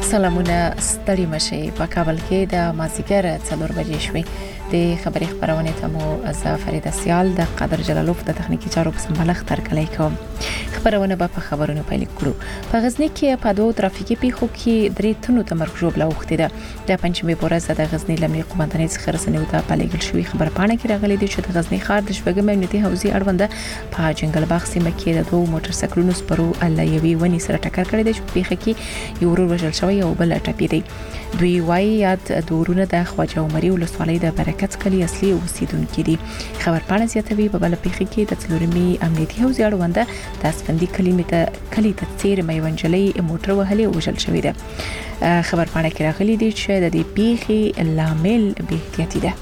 سلامونه ستړي مشي په کابل کې د مازیګر 4 بجې شوې د خبري خبرونه ته مو از فرید سیال د قادر جلالوف د تخنیکی چارو په سمبالښت ترکلای کوم خبرونه په خبرونو پیل کړو په غزنی کې په دوه ترافیکي پیښو کې درې تنو تمرکز جوړ لاوخته ده د پنځمې پورز د غزنی لمنی قومندانۍ څخه رسنیو ته پالېګل شوې خبر پاڼه کې راغلي دي چې د غزنی ښار د شپږم امنیتي حوزې اړوند په جنگل باغ سیمه کې د دوه موټر سایکلونو سپرو الایوي ونی سره ټکر کړی دی چې پیښه کې یو ورور وژل شوی او بل ټپي دی دوی وايي یاد دورونه د خواجه عمري ولسوالۍ د برکت کلی اصلي اوسیدونکو دي خبر پاڼه زیاتوي په بل پیښه کې د څلورمي امنیتي حوزې اړوند د اسفندي کلی ته تیر میونجلې موټر وهلې او وژل شوی دی خبر پاڼه کې راغلي دي چې د دې پیښې لامل بې احتیاطي ده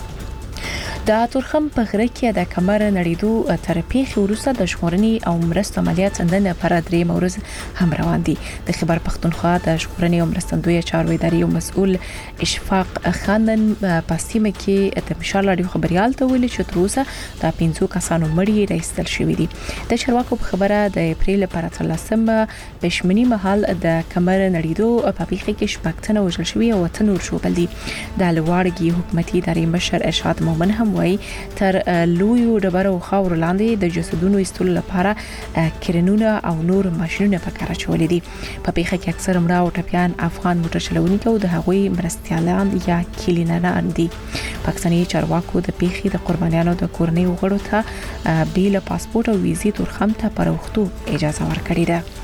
د تورخم په غره کې د کمر نړیدو تر پیښې وروسته د ژغورنې او مرستو عملیات نن پر درې مورز هم روان دي د خبر پښتونخوا د ژغورنې او مرستندوی چارو ادارې مسؤل اشفاق خانن په سیمه کې د مشال اړیو خبريال ته ویلي چې تر اوسه د 5 کسانو مړی راستل شوی دي د چارواکو په خبره د اپریل پر 13 پښمنی مهال د کمر نړیدو په پیښه کې شپږتنه وژل شوی او تنور شو بل دي د لوړګي حکومتي ادارې مشر ارشاد مومن هم وای تر لویو ډبرو خاور لاندې د جسدونو ایستلو لپاره کرنونه او نور ماشينونه په کار اچولې دي په پیښه کې اکثر مړه او ټپيان افغان موټر چلونکي او د هغوی مرستيالان یا کلینران دي پاکستاني چارواکو د پیښې د قربانیانو د کورنۍ وګړو ته بیل پاسپورت او ویزې تورخم ته پروختو اجازه ورکړې ده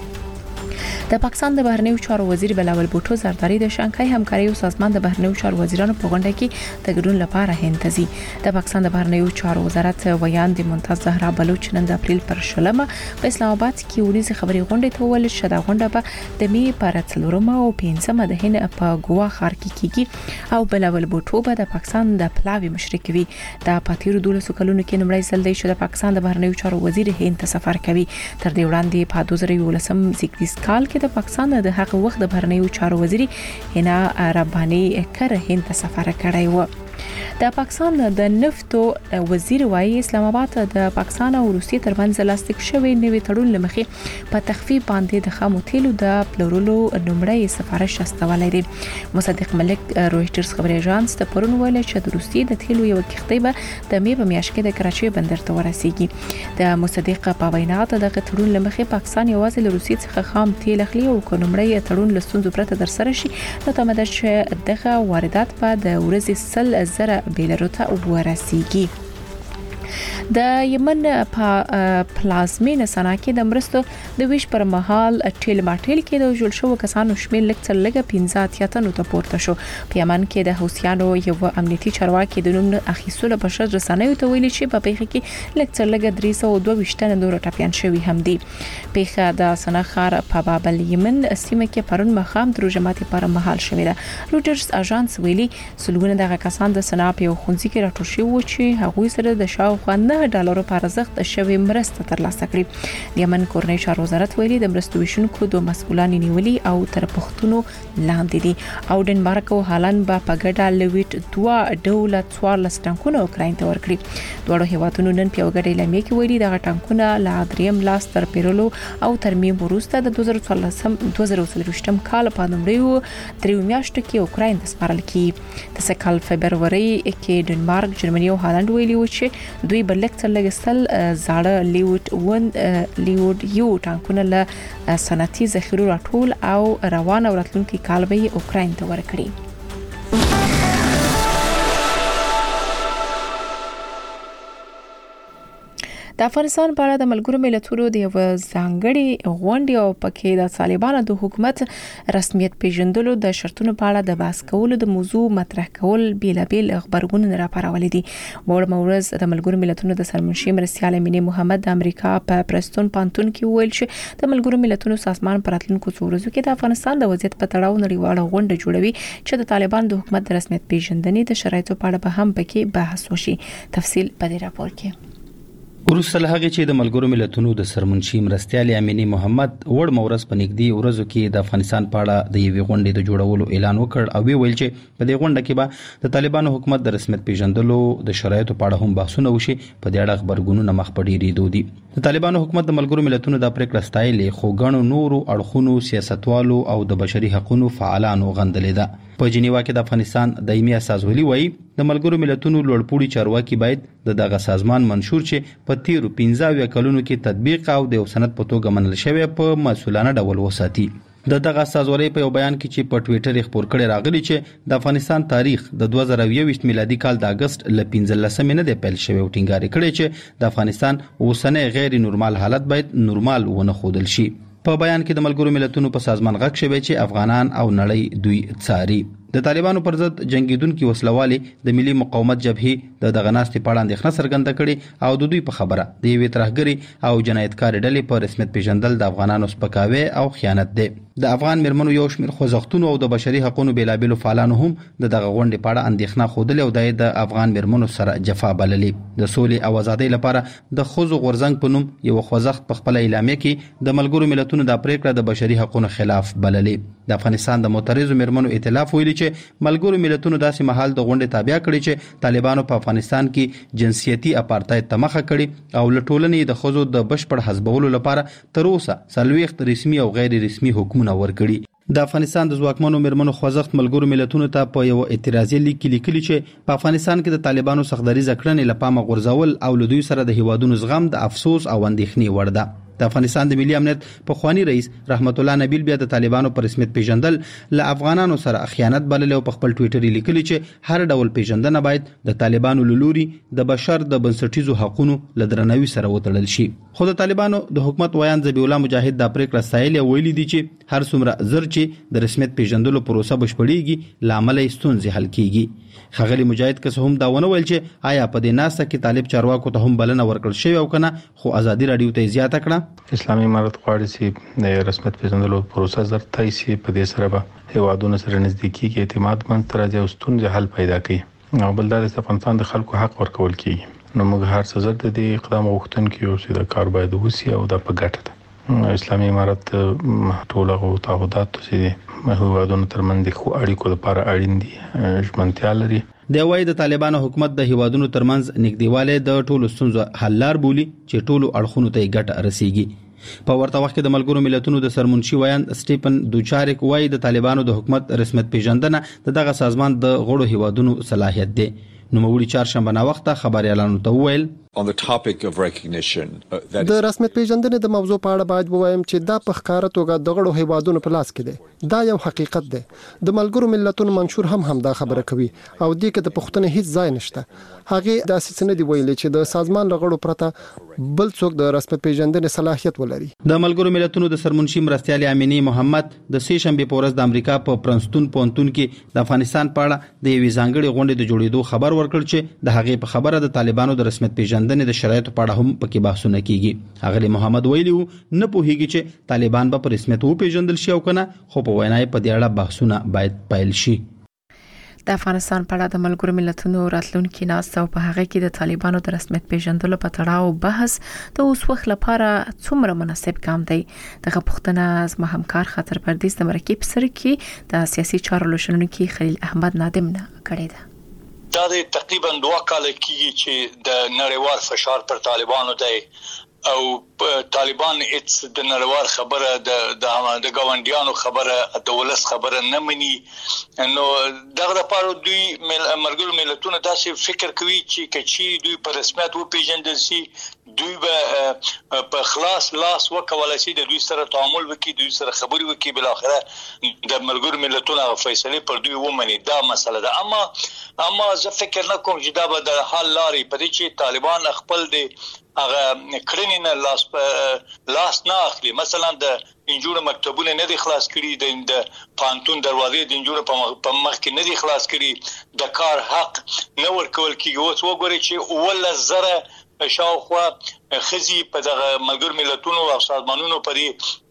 د پاکستان د بهرنیو چارو وزیر بلاول بوټو زرداری د شانګهای همکاري او سازمان د بهرنیو چارو وزیرانو په غونډه کې د ګډون لپاره هند ته ځي د پاکستان د بهرنیو چارو وزارت ویاند ممتاز زهرا بلوچ نن د اپریل پر 16 په اسلام آباد کې ورځ خبري غونډه ته ول چې د غونډه په د می پر 4 او 5 د هند په ګوا ښار کې کیږي او بلاول بوټو به د پاکستان د پلاوی مشرک وي د پاتیرو 12 کلونو کې نمړی ځل دی چې د پاکستان د بهرنیو چارو وزیر هند ته سفر کوي تر دې وړاندې په 2019 زیږدیز کال کې د پاکستان د هغه وخت د بهرنیو چارو وزیر هنا رباني کر هند ته سفر کړی و د پاکستان د نفتو وزیر وايي اسلام آباد د پاکستان او روسیې ترمنځ لاسلیک شوی نوې تړون لمخې په تخفیف باندې د خامو تیلو د پلورلو نمړی سفارش استولای دی مصدق ملک رويټرز خبري اژانس ته پرون ویل چې د روسیې د تیلو یو کښتۍ به د می په میاشت کې د کراچۍ بندر ته ورسیږي د مصدق په وینا د تړون لمخې پاکستان یوازې له روسیې څخه خام تیل اخلي او نمړی تړون لستون پرته در سره شي نو تمه ده چې دغه واردات په د ورځې سل زره بیلروته ورسیږي د یمن په پلازمینه سنا کې د مرستو د ویش پر مهال ټیل ماټیل کې د جوړ شو کسانو شمیر لکه لګه 15 اتنو ته پورته شو په یمن کې د حوثیانو یو امنیتي چارواکي د نوم اخیستلو په شرط رسنیو ته ویلي چې په پیښه کې لکه لګه 322 تنه نور ټپيان شوی هم دي پیښه د سنا خار په بابل یمن سیمه کې پرون مخام د جماعتي پر مهال شوې ده رويټرز اژانس ویلي سلګونه د کسان د سنا په خونځي کې راټول شوی و چې هغوی سره د شاوخوا $9 پر ارزښت شوی مرسته ترلاسه کړې د یمن کورنۍ چارو وزارت ویلي د مرستو ویشونکو دوه مسؤلان نیولي او تر پښتونو لاندې دي او ډنمارک او هالند په پګډا لویټ دوه ډول 14 ټانکونه اوکراین ته ورکړي دوه هیوادونو نن په وګړي لمې کې ویلي د ټانکونه لا دریم لاس تر پیرلو او ترمیم وروسته د 2014 کال په نومړیو درې میاشتو کې اوکراین ته سپارل کیږي د سکهال فبرवरी کې ډنمارک جرمني او هالند ویلي و چې دوی بلک لګستل زاړه لیوډ یو ټانکونه له صنعتي ذخیرو راټول او روان او راتلونکي کال به اوکراین ته ورکړي د افغانستان په اړه د ملګرو ملتونو د یو ځانګړي غونډې او پکې د طالبانو د حکومت رسمیت پیژندلو د شرطونو په اړه د بحث کولو د موضوع مطرح کول بیلابیل خبرونه راپارولې دي وړ مورز د ملګرو ملتونو د سرمنشي مرستيال امینه محمد د امریکا په پرستون پانتون کې ویل چې د ملګرو ملتونو سازمان پر راتلونکو څو ورځو کې د افغانستان د وضعیت په تړاو نړیواله غونډه جوړوي چې د طالبان د حکومت د رسمیت پیژندنې د شرایطو په اړه به هم پکې بحث وشي تفصیل په دې راپور کې وروسته له هغې چې د ملګرو ملتونو د سرمنشي مرستیال امینی محمد وړ مورز په نږدې ورځو کې د افغانستان په اړه د یوې غونډې د جوړولو اعلان وکړ او ویل چې په دې غونډه کې به د طالبانو حکومت د رسمیت پیژندلو د شرایطو په اړه هم بحثونه وشي. په دې اړه خبرګونونه مخ په ډیرېدو دي. د طالبانو حکومت د ملګرو ملتونو د پریکړه ستایلې خو ګڼو نورو اړخونو سیاستوالو او د بشري حقوقو فعالانو غندلې ده. په جنیوا کې د افغانستان دایمي استازولي وایي د ملګرو ملتونو لوړپوړي چارواکي باید دغه سازمان منشور چې په تیرو 15 کلونو کې تطبیق او د یو سند په توګه منل شوی په مسؤلانه ډول وساتي. دغه استازولي په یو بیان کې چې په ټوئیټر خبر کړي راغلي چې د افغانستان تاریخ د 2021 میلادي کال د اگست ل 15 نه دی پیل شوی او ټینګار کړي چې د افغانستان اوسنۍ غیر نورمال حالت باید نورمال ونه خودل شي. په بیان کې د ملګرو ملتونو په سازمان غږ شوی چې افغانان او نړۍ دوی څاري. د طالبانو پر ضد جنگیدونکو وسلوالي د ملي مقاومت جبهې د غناستې په اړه اندېښنه څرګنده کړي او د دوی په خبره د یوې ترهګري او جنایتکار ډلې په رسمیت پیژندل د افغانانو سپکاوی او خیانت دی. د افغان مرمنو یو شمېر خوځښتونو او د بشري حقوقو بیلابېلو فعالانو هم دغه غونډې په اړه اندېښنه خوده او د افغان مرمنو سره جفا بللې. د سولې او ازادۍ لپاره د خوځو غورځنګ په نوم یو خوځښت په خپل اعلامیه کې د ملګرو ملتونو د پریکړه د بشري حقوقو خلاف بللې. د افغانستان د معترضو مرمنو ائتلاف ویلي چې ملګرو ملتونو داسې مهال د غونډې تابع کړي چې طالبانو په افغانستان کې جنسیتي اپارټاید ته مخه کړي او له ټولنې د ښځو د بشپړ حذفولو لپاره تر اوسه 40 رسمي او غیر رسمي حکمونه ورکړي. د افغانستان د ځواکمنو مرمنو خوځښت ملګرو ملتونو ته په یو اعتراضي لیک کې لیکلي چې په افغانستان کې د طالبانو سختدریزه کړنې له پامه غورځول او له دوی سره د هیوادونو زغم د افسوس او اندېښنې وړ ده. د افغانستان د ملي امنیت پخوانی رئیس رحمت الله نبیل بیا د طالبانو پر رسمیت پیژندل له افغانانو سره خیانت بللی او په خپل ټوئیټر لیکلی چې هر ډول پیژندنه باید د طالبانو لوري د بشر د بنسټیزو حقوقو له درناوي سره وتړل شي. خو د طالبانو د حکومت ویان ذبیح الله مجاهد د پریکړه ستایلې ویلي دي چې هر څومره زر چې د رسمیت پیژندلو پروسه بشپړیږي لامل یې ستونزې حل کیږي. خغلی مجاهد که هم دا ونه ویل چې آیا په دې ناسه کې طالب چارواکو ته هم بلنه ورکړل شوی او کنه. خو ازادي رادیو ته زیاته کړه اسلامي امارت غواړي چې د رسمیت پیژندلو پروسه زر تایسي په دې سره به هیوادونو سره نزدیکی کې اعتماد من تر ځای ستونزې حل پیدا کړي او بل دا د افغانستان د خلکو حق ورکول کیږي. نو موږ هر څه زر د دې اقدام غوښتونکو یو چې د کار باید وسی او د په ګټه ده. اسلامي امارت ټول هغه تعهدات چې هیوادونو ترمنځ د خو اړیکو لپاره اړین دي ژمنتیا لري. د وای د طالبانو حکومت د هیوادونو ترمنځ نږدېواله د ټولو ستونزو حل لار بولی چې ټولو اړخونو ته ګټه رسیږي. په ورته وخت کې د ملګرو ملتونو د سرمنشي ویان سټیفن دوچارک وای د طالبانو د حکومت رسمیت پیژندنه دغه سازمان د غړو هیوادونو صلاحیت دی. نو موږ چهارشنبه نا وخت خبريالانو ته وویل د رسمیت پیژندنې د موضوع په اړه باید ووایم چې دا په ښکاره توګه د غړو هیوادونو په لاس کې دی. دا یو حقیقت دی. د ملګرو ملتونو منشور هم دا خبره کوي او دې کې د پښتنې هیڅ ځای نشته. هغه د اساس نه دی ویلي چې د سازمان لغړو پرته بل څوک د رسمیت پیژندنې صلاحیت ولري. د ملګرو ملتونو د سرمنشي مرستیال امینی محمد د سې شنبه په ورځ د امریکا په پرنسټون پونتون کې د افغانستان په اړه د یوې ځانګړي غونډې د جوړېدو خبر ورکړ چې د هغې په خبره د طالبانو د رسمیت پیژندنې د شرایطو په اړه هم پکې بحثونه کیږي. هغه محمد ویلی نه پوهیږي چې طالبان به په رسمیت وپیژندل شي او کنه، خو په وینای په دې اړه بحثونه باید پیل شي. د افغانستان په اړه د ملګرو ملتونو راتلونکي ناسته او په هغه کې د طالبانو د رسمیت پیژندلو په تړاو بحث د اوس وخت لپاره څومره مناسب ګام دی. دغه پوښتنه زما همکار خاطر پردیس د مرکب سره کې د سیاسي چارو لوشنونکي خلیل احمد نادم نه کړی ده. دا تقریبا 2 کال کېږي چې د نړیوال فشار پر طالبانو دی او طالبان هیڅ د نړیوال خبره د ګاونډیانو خبره د ولس خبره نه مني. نو دغه لپاره دوی ملګرو ملتونو داسې فکر کوي چې کچي دوی په رسمیت وپیژندل شي، دوی به په خلاص لاس وکولای شي د دوی سره تعامل وکړي، دوی سره خبرې وکړي، بل اخره د ملګرو ملتونو فیصله پر دوی ومني. دا مسله ده. اما زه فکر نه کوم چې دا به د حل لارې پدې چې طالبان خپل د هغه کړنې نه لاس نه اخلي. مثلا د انجوړ مکتبونه نه دي خلاص کړي، د پانتون دروازې د انجوړ په مخ کې نه دي خلاص کړي، د کار حق نه ورکول کیږي. اوس وګورئ چې ول زره شاوخوا خزي په دغه ملګرو ملتونو او سازمانونو پرې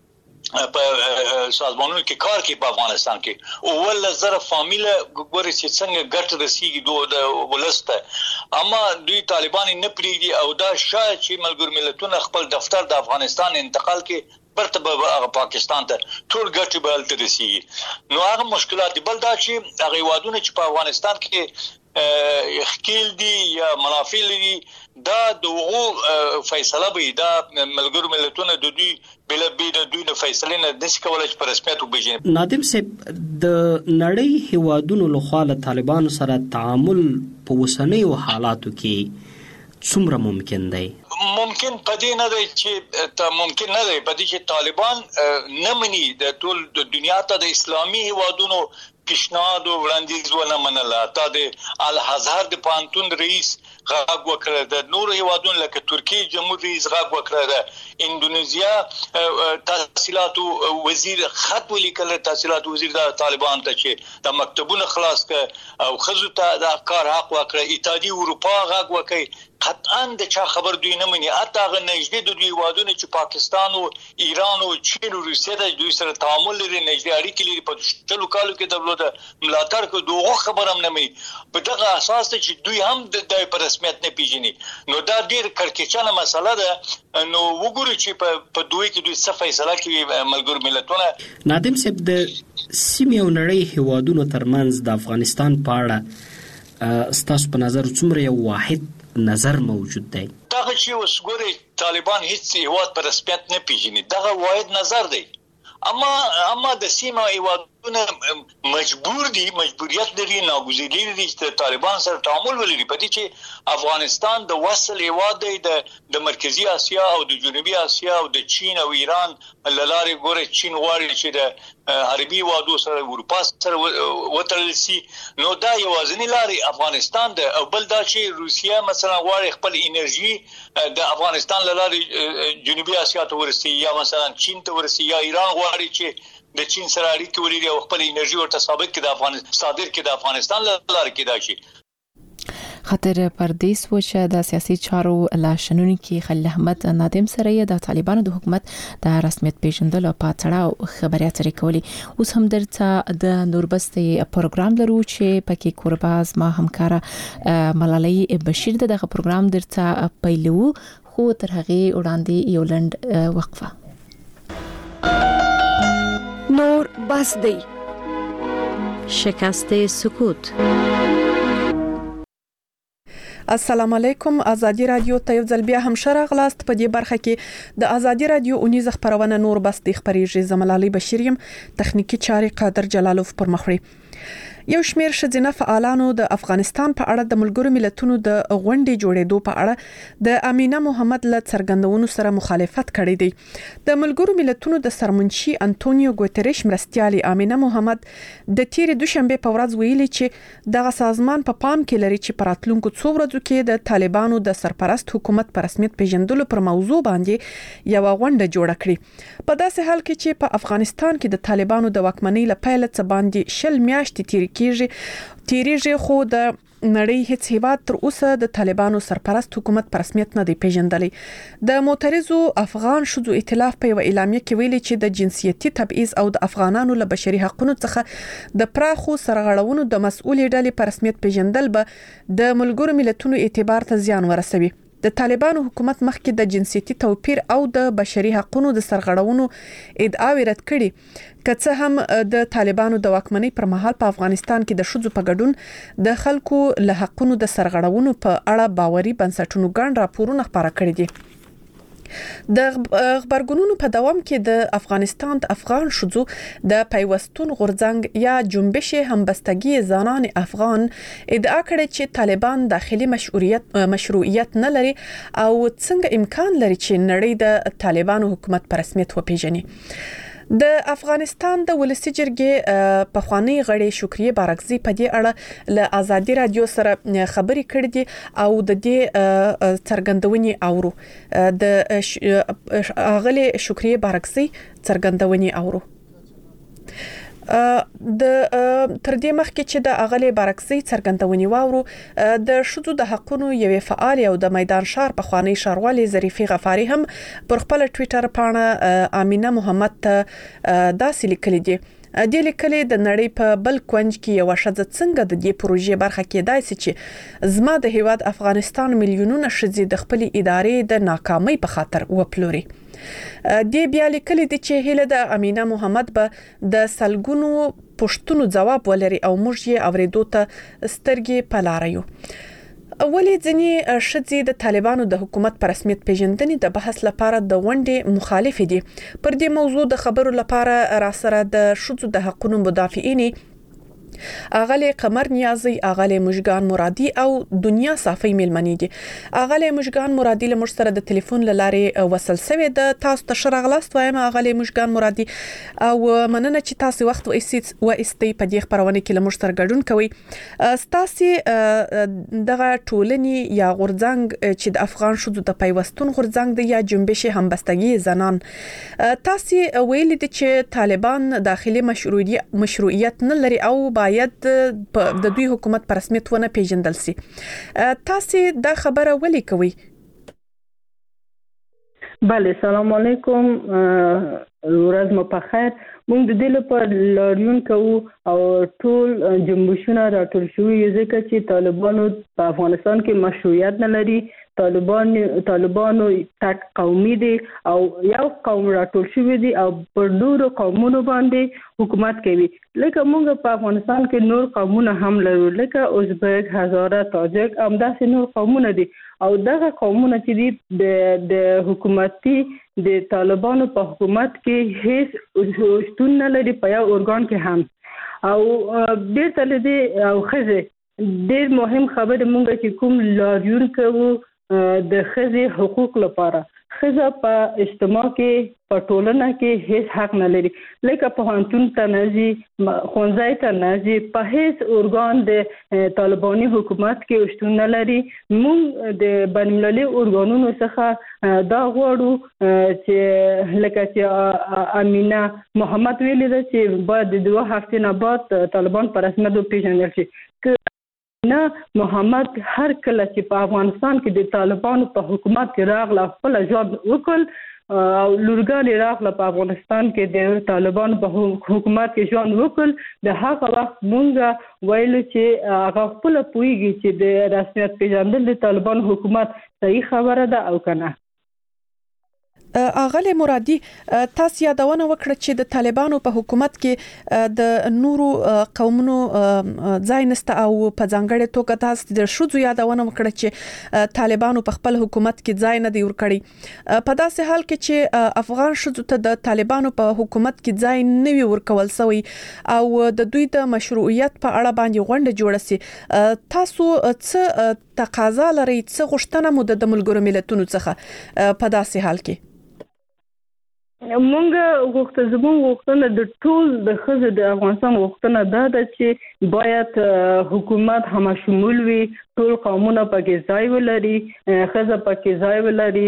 په سازمانونو کې کار کوي په افغانستان کې او ول زره فامیله ګوري چې څنګه ګټ رسیږي د ولسته اما دوی طالبان نه پریږدي او دا شاید چې ملګر ملتونه خپل دفتر د افغانستان انتقال کې برته پاکستان ته ټول ګټي به تل رسیږي نو هغه مشکلات بل دا چې هغه وادونه چې په افغانستان کې خکیل دي یا منافع لري دا دغه فیصله به دا ملګر ملتونه د دوی بل د دوی د فیصله نه د کولای چې په رسمیت وبېژني. نادم صاحب د نړۍ هیوادونو لخوا له طالبانو سره تعامل په وسنیو حالاتو کې څومره ممکن دی؟ ممکن پدې نه دی چې ممکن نه دی پدې چې طالبان نه مني د ټول د دنیا ته د اسلامي هیوادونو پیشنهاد او وړاندیز ونه منله. تا د الازهر د پانتون رئیس غاګ وکړه د نور هیوادونو لکه ترکیه جمهور رئیس غاګ وکړه د اندونیزیا تحصیلات وزیر خط ولیکل تحصیلات وزیر د طالبان ته چې د مکتبونو خلاص ک او خزو ته د کار حق وکړه. اتحادیه اروپا غاګ وکړي قطعا د چا خبر دوی نه مني. اته غ نږدې د دوی وادونه چې پاکستان او ایران او چین او روسیه د دوی سره تعامل لري نږدې اړیکې لري په ټولو کالو کې دولت ملاتړ کو دوغه خبرم نه مني. په دغه اساس ته چې دوی هم د پر رسمیت نه پیژني نو دا ډیر کړکېچانه مسله ده. نو وګورئ چې په دوی کې دوی څه فیصله کوي ملګر ملتونه. نادم صاحب د سیمې او نړۍ هیوادونو ترمنځ د افغانستان په اړه ستاسو په نظر څومره یو واحد نظر موجود دی؟ دغه چې وسګوري طالبان هیڅ هیواد پر رسمیت نه پیژني دغه واحد نظر دی. اما د سیمه هیوادونه مجبوریت لري ناګزیري لري چې طالبان سره تعامل ولري په دې چې افغانستان د وصل هیواد دی د مرکزی اسیا او د جنوبي اسیا او د چین او ایران لارې ګوره چین غواړي چې د عربي وادو سره اروپا سره وتړل شي نو دا یوازینی لارې افغانستان ده. او بل دا چې روسیه مثلا غواړي خپل انرژي د افغانستان لارې جنوبي اسیا ته ورسي یا مثلا چین ته ورسي یا ایران غواړي چې د چین سره اړیکې ولري او خپل انرژي ورته ثابت کړي د افغانستان صادر کړي د افغانستان لپاره کې دا شي. خاطر پردیس و چې د سیاسي چارو لاشنونکي خلیل احمد نادم سره د طالبانو د حکومت د رسمیت پیژندلو په اړه خبرې اترې کولې. اوس هم درته د نوربستي پروګرام لرو چې پکې کورباز ما همکاره ملالۍ بشیر دغه پروګرام درته پیلو خو تر هغه وړاندې یو لنډ وقفه. نور بس دی شکست سکوت. السلام علیکم. ازادي رادیو ته یو ځل بیا هم شراغلاست. په دې برخه کې د ازادي رادیو اونیز خبرونه نور بس د خبري زملالي بشیریم تخنیکی چاري قادر جلالوف پر مخړي. یو شمیر شذینه فعالانو د افغانستان په اړه د ملګرو ملتونو د غونډې جوړېدو په اړه د امینه محمد له څرګندونو سره مخالفت کړی دی. د ملګرو ملتونو د سرمنشي انټونیو ګوتریش مرستيالي امینه محمد د تیر دوشنبه په ورځ ویلي چې دغه سازمان په پام کې لري چې په راتلونکو څو ورځو کې د طالبانو د سرپرست حکومت په رسمیت پیژندلو پر موضوع باندې یو غونډه جوړه کړي. په داسې حال کې چې په افغانستان کې د طالبانو د واکمنۍ لپاره څه باندې شل میاشتې تیریږي خو د نړۍ هیڅ هیواد تر اوسه د طالبانو سرپرست حکومت په رسمیت نه دی پیژندلی. د معترضو افغان شذو ائتلاف په یو اعلامیه کې ویلي چې د جنسیتي تبعیض او د افغانانو له بشري حقوقو څخه د پراخو سرغړونو د مسؤلې ډلې په رسمیت پیژندل به د ملګرو ملتونو اعتبار ته زیان ورسوي. د طالبانو حکومت مخکې د جنسیتي توپیر او د بشري حقوقو د سرغړونو ادعاوې رد کړي. که څه هم د طالبانو د واکمنۍ پر مهال په افغانستان کې د شذو په ګډون د خلکو له حقوقو د سرغړونو په اړه باوري بنسټونو ګڼ راپورونه خبره کړي دي. د خبرګونونو په دوام کې د افغانستان د افغان شذو د پیوستون غورځنګ یا جنبش همبستگی زنان افغان ادعا کړې چې طالبان داخلي مشروعیت نه لري او څنګه امکان لري چې نړۍ د طالبانو حکومت په رسمیت وپیژني. د افغانستان د ولسی جرګې په خوانی غړي شکریه بارکزی په دې اړه له ازادي رادیو سره خبرې کړې دي او د دې څرګندونې اورو. د اغلی شکریه بارکزی څرګندونې اورو. د تر دې مخکې چې د اغلې برعکسي څرګندونې واورو د شذو د حقونو یوې فعال او د میدان شهر په خوانی شاروالي ظریفي غفاری هم پر خپل ټوئیټر پاڼه امینه محمد ته داسې لیکلي دي د لیکلي د نړۍ په بل کونج کې یو شذ څنګه د دې پروژې برخه کېدای شي چې زما د هیواد افغانستان میلیونونه شذې د خپل ادارې د ناکامۍ په خاطر وپلوري د بیا لیکلي دي چې هله د امینه محمد به د سلګونو پښتنو جواب ولري او موږ یې اوریدو ته سترګې پلاریو. ولې ځینې شذې د طالبانو د حکومت پر رسمیت پیژندنې د بحث لپاره د غونډې مخالف دي. پر دې موضوع د خبرو لپاره را سره د شذو د حقوقو مدافعین اغلی قمر نیازی، اغلی مشگان مرادی او دنیا صافی میلمنی دي. اغلی مشگان مرادی له موږ سره د ټلیفون لارې وصل شوی د تاسو ته شرغلاست وایم اغلی مشگان مرادی او مننه چې تاسو وخت و استي په دې خبرونه کې له موږ سره ګډون کوي. تاسو دغه ټولنې یا غورځنګ چې د افغان شذو د پیوستون غورځنګ دی یا جنبش همبستګي زنان تاسو ویل دي چې طالبان داخلي مشروعیت نه لري او باید د دوی حکومت پر رسمیت ونه پیژندل شي. تاسو دا خبره ولې کوي؟ بله سلام علیکم ورځ مو په خیر. موږ د دې لپاره لاریون کوو او ټول جنبشونه راټول شوي ځکه چې طالبانو په افغانستان کې مشروعیت نه لري. طالبانو تک قومي دي او یو قوم راټول شوی دي او پر ډیرو قومونو باندې حکومت کوي. لکه موږ په افغانستان کې نور قومونه هم لرو لکه ازبک، هزاره، تاجک، همداسې نور قومونه دي او دغه قومونه چې دي د حکومتي د طالبانو په حکومت کې هیڅ شتون نه لري په یو ارګان کې هم او ډیر تل دي او خزه ډیر مهم خبره مونږ چې کوم لاریون کوو د خزه حقوق لپاره. خزه په اجتماع کې په ټولنه کې هیڅ حق نه لري لکه په هانتون تنازي خونځای تنازي په هیڅ ارګان د طالباني حکومت کې شتون نه لري. موږ د بین‌المللي ارګانونو څخه دا غواړو چې لکه چې امینه محمد ویلي ده چې باید د 2 هفتې نه بعد طالبان په رسمیت وپیژندل شي. نه محمد هر کله چې په افغانستان کې د طالبانو په حکومت کې راغله خپل ژوند وکړ او لورګان راغله په افغانستان کې د طالبانو په حکومت کې ژوند وکړ د هغه وخت مونږ ویل چې هغه خپل پویږي چې د رسمیت پیژندل د طالبانو حکومت صحیح خبره ده او کنه. اغلی مرادی تاسو یادونه وکړه چې د طالبانو په حکومت کې د نورو قومونو ځای نسته او په ځانګړي توګه تاسو د شذو یادونه وکړه چې طالبانو په خپل حکومت کې ځای نه دی ورکړي. په داسې حال کې چې افغان شذو ته د طالبانو په حکومت کې ځای نه وی ورکول شوی او د دوی د مشروعیت په اړه باندې غونډه جوړه سي تاسو څه تقاضا لري څه غوښتنه مو د ملګرو ملتونو څخه په داسې حال کې؟ مونږ غوښتنه د ټول د خزه د افغانستان غوښتنه ده چې باید حکومت همشمول وي، ټول قومونه پکې ځای ولري، خزه پکې ځای ولري،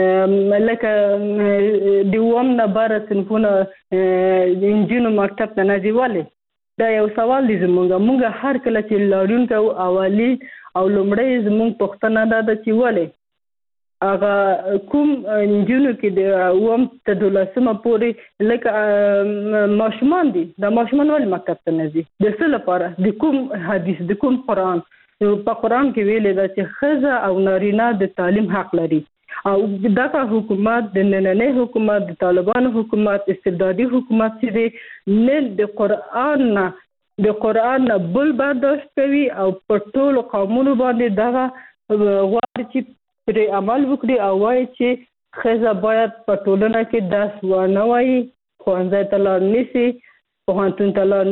لکه دیوم نه بار صنفونه انجینو مکتب ته نه دی ولې. دا یو سوال دی زمونږ هر کله چې لاریون کوو اولی او لومړی زمونږ پوښتنه ده چې ولې هغه کوم انجینو کې د اوم ته 12مه پورې لکه ماشومان دي د ماشومان ولې مکتب ته نه ځي د څه لپاره د کوم حدیث د کوم قرآن په قرآن کې ویل ده چې خزه او نارینه د تعلیم حق لري او دغه حکومت د نننۍ حکومت د طالبانو حکومت استبدادي حکومت چې دی نه د قرآن نه بل برداشت کوي او په ټولو قومونو باندې دغه غواړي چې پرې عمل وکړي او وایي چې ښځه باید په ټولنه کې درس ونه وایي، ښوونځي ته لاړ نشي، پوهنتون ته لاړ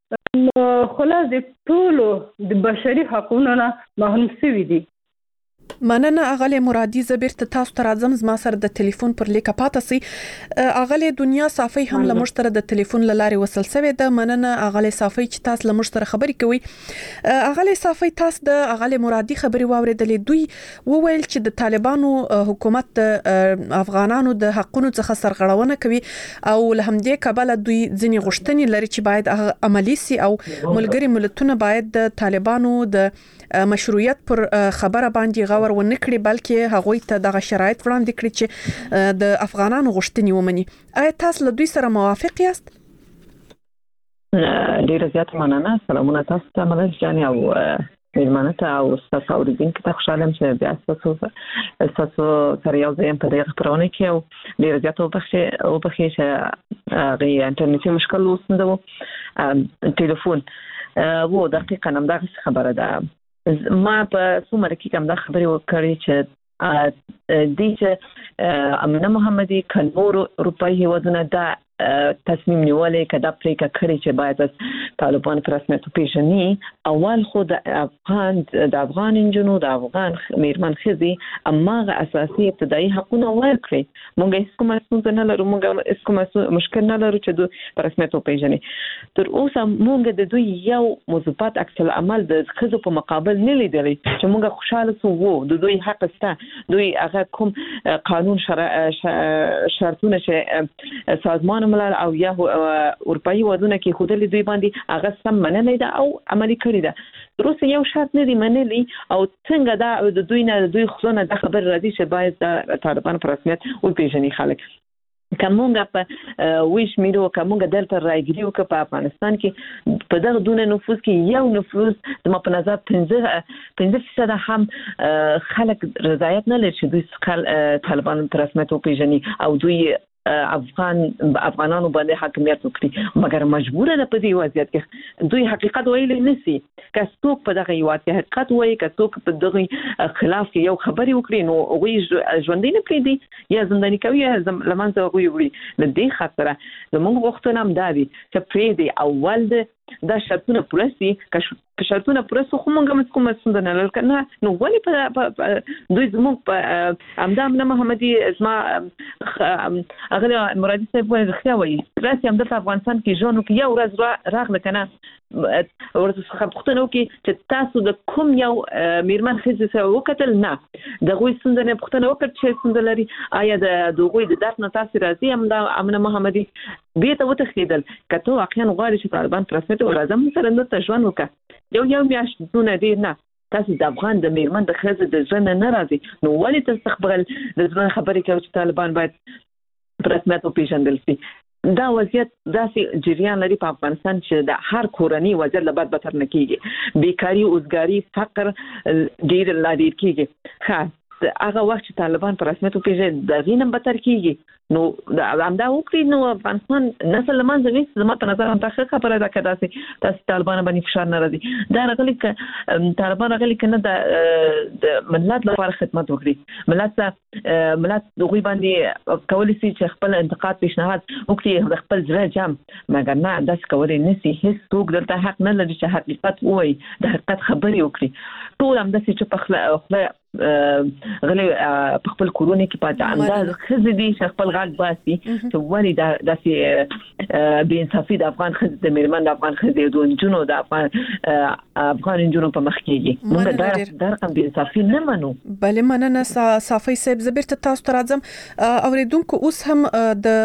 نشي، خلاص د ټولو د بشري حقونو نه محروم شوي دي. مننه اغلی مرادي زبر ته تاسو ته راځم زما سره د ټلیفون پر لیکه پاتې سي. اغلی دنیا صافي هم له مشتره د ټلیفون لاري وصل سوي ده. مننه اغلی صافي چې تاسو له مشتره خبري کوي. اغلی صافي تاسو د اغلی مرادي خبري واوریدلې. دوی وویل چې د طالبانو حکومت افغانانو د حقونو څخه سرغړونه کوي او له همدې کبله دوی ځینې غوښتنې لري چې باید عملی سي او ملګری ملتونه باید د طالبانو د مشروعیت پر خبره باندې غور ونکړي بلکې هغوی ته دغه شرایط وړاندې کړي چې د افغانانو غوښتنې ومني. آیا تاسو له دوی سره موافق یاست؟ ډیره زیاته مننه. سلامونه تاسو ته ملک جان او میلمانه ته او تاسو اوریدونکو ته. خوشاله یم چې بیا تاسو سره یو ځای په دغه خبرونه کې او ډیره زیاته وبخښئ چې هغه انټرنیټي مشکل وسنده ټلیفون وو دقیقاً همدغه خبره ده. ما په څومره کې کوم د خبرې وکړې چې د امنه محمدي کنور اروپאי هیوادونه دا تصمیم نیولې کدا پریکړه کړې چې باید طالبان په رسمیت وپیژني. اول خو د افغان انجنونو د افغان میرمن خزي اماغه اساسي ابتدایي حقونه ورکړي. موږ هیڅ کومه ستونزه نه لرو، موږ هیڅ کومه مشکل نه لرو چې دوی په رسمیت وپیژني. تر اوسه موږ د دوی یو مثبت عکس العمل د خزو په مقابل نه لیدلی چې موږ خوشاله سو وو د دوی حق سته. دوی هغه کوم قانون شرطونه چې سازمان ملل او یا اروپאי ودونه کې خودلې دوی باندې هغه سم منلې ده او عملي کړی ده. روسي یو شرط نه دی منلي او څنګه دا د دوی نه د دوی خصونه د خبر راځي چې باید د طالبان په رسمیت وپیژني خلک. کومګه په ویش میرو کومګه دلته راګریو کې په افغانستان کې په دغه دونه نفوذ کې یو نفوذ د ما په نظر 15% هم خلک رضایت نه لري چې دوی طالبان په رسمیت وپیژني او دوی افغانانو باندې حاکمیت وکړي. مګر مجبور نه په دې وضعیت کې دوی حقیقت ویل نسی. که څوک په دغه یو حقیقت وایي، که څوک په دغه خلاف یو خبري وکړي نو هغه ژوندۍ نه پریږدي یا زنداني کوي یا لمنځه وړي. د دې خاطر زموږ غوښتنه هم دا دي چې پریږدي اول دا شرطونه پرسي. که شرطونه پرسي خو موږ کومه څنګه نه لر کنه نو ولې په دوی زموږ په امدام محمدي اسما هغه مرادي صاحب وایي راسي هم د افغانستان کې ژوند کې یو ورځ راغله کنه ورته خبرونه وکي چې تاسو د کوم یو میرمن خزه سره وکتل نه د غوي څنګه نه پښتنه وکړ چې څنګه لري آیا د غوي د درس نه تاسو راځي هم د امنه محمدي بیت وتخیدل کته واقعا غواړي چې طالبان پرسته او راځم سره د ژوند وکړي یو میاشت دونه دی نه تاسو د افغان د میرمن د خزه د ژوند نه راځي نو ولې تستقبل د ژوند خبرې کوي چې طالبان باید پرسته او پیژندل شي. دا وضعیت داسې جریان لري په افغانستان چې د هر کورنۍ وضعیت له بد بدتر نه کیږي. بیکاری، اوزګاری، فقر ډیر لا ډیر کیږي. خاص هغه وخت چې طالبان په رسمیت وپیژني د غینم بدتر کیږي نو همدا وکړي نو افغانستان نسل لمنځه وي. زما په نظر هم تاسو خبره ده کړه تاسو طالبان باندې فشار نه راځي. دا راغلي ک طالبان راغلي کنه د ملت لپاره خدمت وکړي. ملت دغه باندې کولی شي چې خپل انتقاد پیشنهاد وکړي د خپل ځای جام مګر نه داس کولای نشي. هیڅ څوک دلته حق نه لري چې حقیقت وایي د حقیقت خبرې وکړي. ټول هم داسې چې په خپل غلي په خپل کورونه کې پاتې انداز خزه دي چې خپل غږ باسي چې ولی داسې بې انصافي د افغان خزه د میرمن د افغان خزه د انجونو د افغان انجونو په مخ کېږي. موږ دا رقم بې انصافي نه منو. بلې مننه صافي صاحب. زبرته تاسو ته راځم. اوریدونکو اوس هم د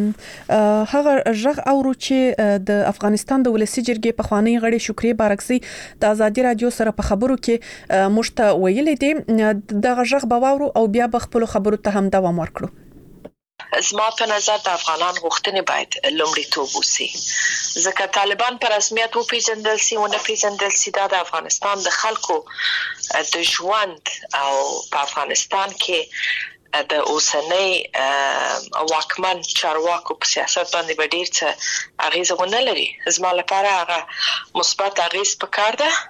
هغه ژغ اورو چې د افغانستان د ولسی جرګې په خوانی غړي شکرې بارکسي د ازادي رادیو سره په خبرو کې مشته ویلې دي دغه ژغ باورو او بیا بخپل خبرو ته هم دوام ورکړو. زما په نظر د افغانان غوښتنې باید لومړیتوب وسی ځکه طالبان په رسمیت وپیژندل سي او نه پیژندل سي دا د افغانستان د خلکو د ژوند او په افغانستان کې د اوسنۍ واکمن چارواکو په سیاست باندې ډېر څه اغیزه ونه لري. زما لپاره هغه مثبت اغیز پکار ده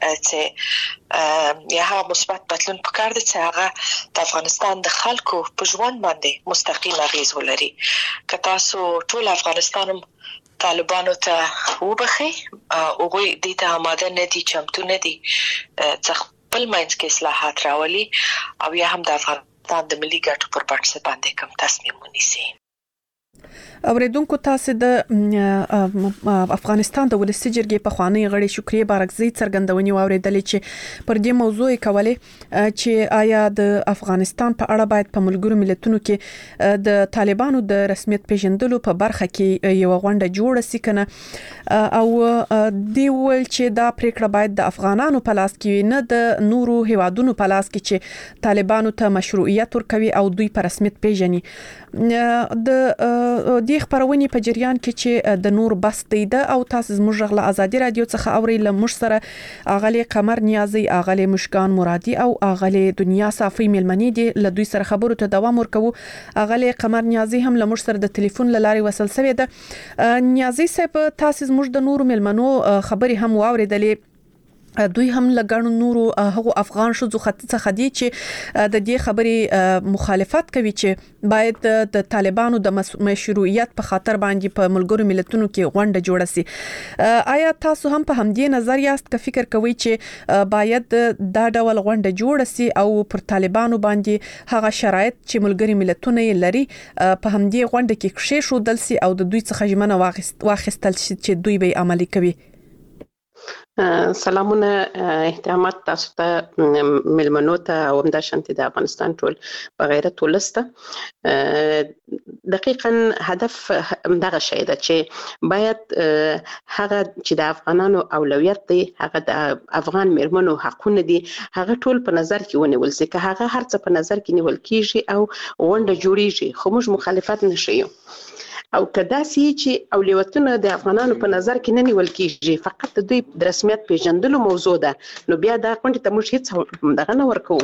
چې یا مثبت بدلون پکار دي چې هغه د افغانستان د خلکو په ژوند باندې مستقیم اغیز ولري. که تاسو ټول افغانستان طالبانو ته وبخي او غوي د ته آماده نه دي چمتو نه دي خپل منځ کې اصلاحات راولي او یا هم د افغانستان د ملي ګټو پر بنسټ باندې کوم تصمیم ونیسي. اوریدونکو تاسو د افغانستان د ولسي جرګې په خوانی غړي شکریه بارکزی څرګندونې واوریدلې چې پر دې موضوع کولې چې آیا د افغانستان په اړه باید په ملګرو ملتونو کې د طالبانو د رسمیت پیژندلو په برخه کې یو غونډه جوړه سي کنه او دی ول چې دا پریکړه باید د افغانانو په لاس کې نه د نورو هیوادونو په لاس کې چې طالبانو ته مشروعیت ورکوي او دوی په رسمیت پیژني. د دې خبرونه په جریان کې چې د نور بس دی او تاسو زموږ غلا ازادي رادیو څخه اوري لمش سره اغلی قمر نیازي اغلی مشکان مرادي او اغلی دنیا صافي ملمني دي له دوی سره خبرو ته دوام ورکوو. اغلی قمر نیازي هم لمش سره د ټلیفون لاري وصل شوی ده. نیازي صاحب تاسو زموږ د نور ملمنو خبري هم واوریدلې. دوی هم لګړو نورو هغه افغان شو څخه دي چې د دې خبري مخالفت کوي چې باید د طالبانو د مشروعیت په خاطر باندې په ملګرو ملتونو کې غونډه جوړه سي. آیا تاسو هم په همدې نظر یاست که فکر کوئ چې باید دا ډول غونډه جوړه سي او پر طالبانو باندې هغه شرایط چې ملګري ملتونه لري په همدې غونډه کې کښې شو دل سي او د دوی څخه ژمنه واخیستل شي چې دوی به عملي کوي؟ سلامونه احترامات تاسو ته ملمنو ته او همدا شانتي د افغانستان ټول په غیرت ولسته دقیقاً هدف دغه شی ده چې باید هغه چې د افغانانو اولویت دی هغه د افغان میرمنو حقونه دي هغه ټول په نظر کې ونیول شي که هغه هر څه په نظر کې نیول کیږي او غونډه جوړیږي خو موږ مخالفت نشو او کدا سي چې اولویتونه د افغانانو په نظر کې نه نیول کیږي فقط د دوی د رسمیت پیژندلو موضوع ده نو بیا دا غونډه ته موږ هیڅ دغه نه ورکو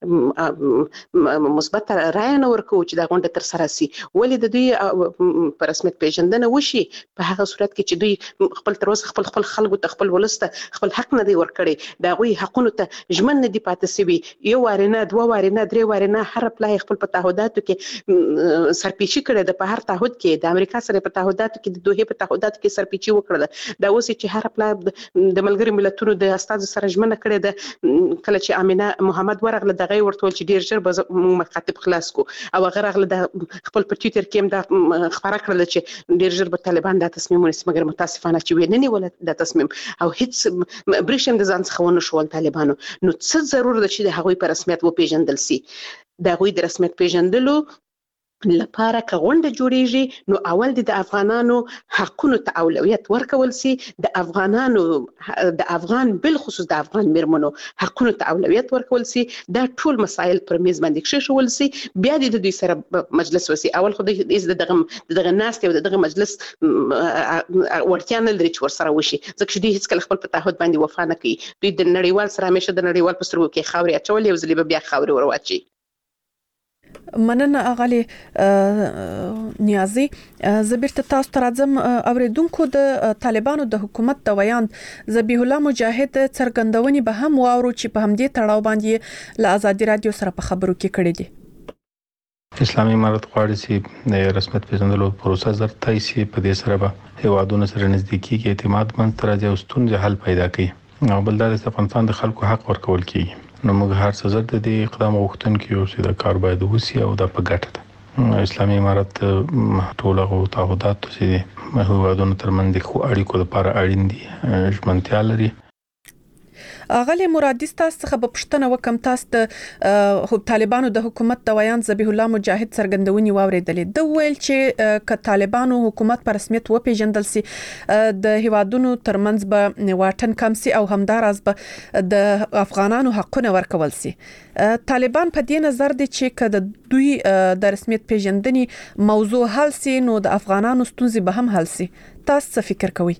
مثبت رائے نه ورکو چې دا غونډه تر سره سي ولې د دوی په رسمیت پیژندنه وشي په هغه صورت کې چې دوی خپل تر اوسه خپل خلکو ته خپل ولسته خپل حق نه دی ورکړي دا غوي حقونو ته ژمن نه دی پاتې سوي یو وارنه دوه وارنه درې وارنه هر پلای خپل په تعهداتو کې سرپیچی کړي د په هر تعهد کې د امریکا سره په تعهداتو کې د دوه په تعهداتو کې سرپیچی وکړه دا اوس چې هر پلان د ملګری ملتونو د استاد سره ژمنه کړې ده کله چې امینه محمد ورغله دغه ورته چې ډیر ژر به مخاطب خلاص کو او هغه رغله د خپل په ټوئیټر کې هم دا خبره کړل چې ډیر ژر به طالبان دا تصمیم ونیسي مګر متاسفانه چې ویني ولا دا تصمیم او هیڅ برېښم د ځان څخه ونه شول طالبانو نو څه ضرور ده چې د هغوی په رسمیت و پیژندل سي د هغوی د رسمیت پیژندلو لپاره که غونډه جوړیږي نو اول د افغانانو حقونو ته اولویت ورکول سي د افغانانو د افغان بل خصوص د افغان میرمنو حقونو ته اولویت ورکول سي دا ټول مسایل پر میز باندې کښېښول سي بیا د دوی سره مجلس وسی اول خو دغه ناست او دغه مجلس ورتیا نه لري چې ورسره وشي ځکه چې دوی هیڅ کله خپل په تعهد باندې وفا نه کوي دوی د نړیوال سره همیشه د نړیوال په سترګو کې خاورې اچولې او ځلې بیا خاورې ورواچي. مننه اغلی نیازي زبیرته تاسو ته راځم اوریدونکو د طالبانو د حکومت د ویان ذبیح الله مجاهد څرګندونې به هم واورو چې په همدې تړاو باندې له ازادي رادیو سره په خبرو کې کړې دي. اسلامي امارت غواړي چې د رسمیت پیژندلو پروسه زرتای شي په دې سره به هیوادونو سره نزدیکی کې اعتماد من تر راځي او ستونزې حل پیدا کړي او بل د افغانستان د خلکو حق ورکول کیږي نو موږ هر څه زر د دې اقدام غوښتونکو یو چې د کار باید وسی او د په ګټه ده اسلامي امارت ټول هغه تعهدات چې هیوادونو ترمنځ د خو اړیکو لپاره اړین دي ژمنتیا لري. اغلی مرادي تاسو څخه په پښتنه وکم تاسو د طالبانو د حکومت د ویان ذبیح الله مجاهد څرګندونې واوریدلې د ویل چې ک طالبانو حکومت په رسمیت و پیژندل سي د هیوادونو ترمنځ به واټن کم سي او همداراز به د افغانانو حقونه ورکول سي. طالبان په دې نظر دي چې ک د دوی د رسمیت پیژندنې موضوع حل سي نو د افغانانو ستونزې به هم حل سي. تاسو څه فکر کوئ؟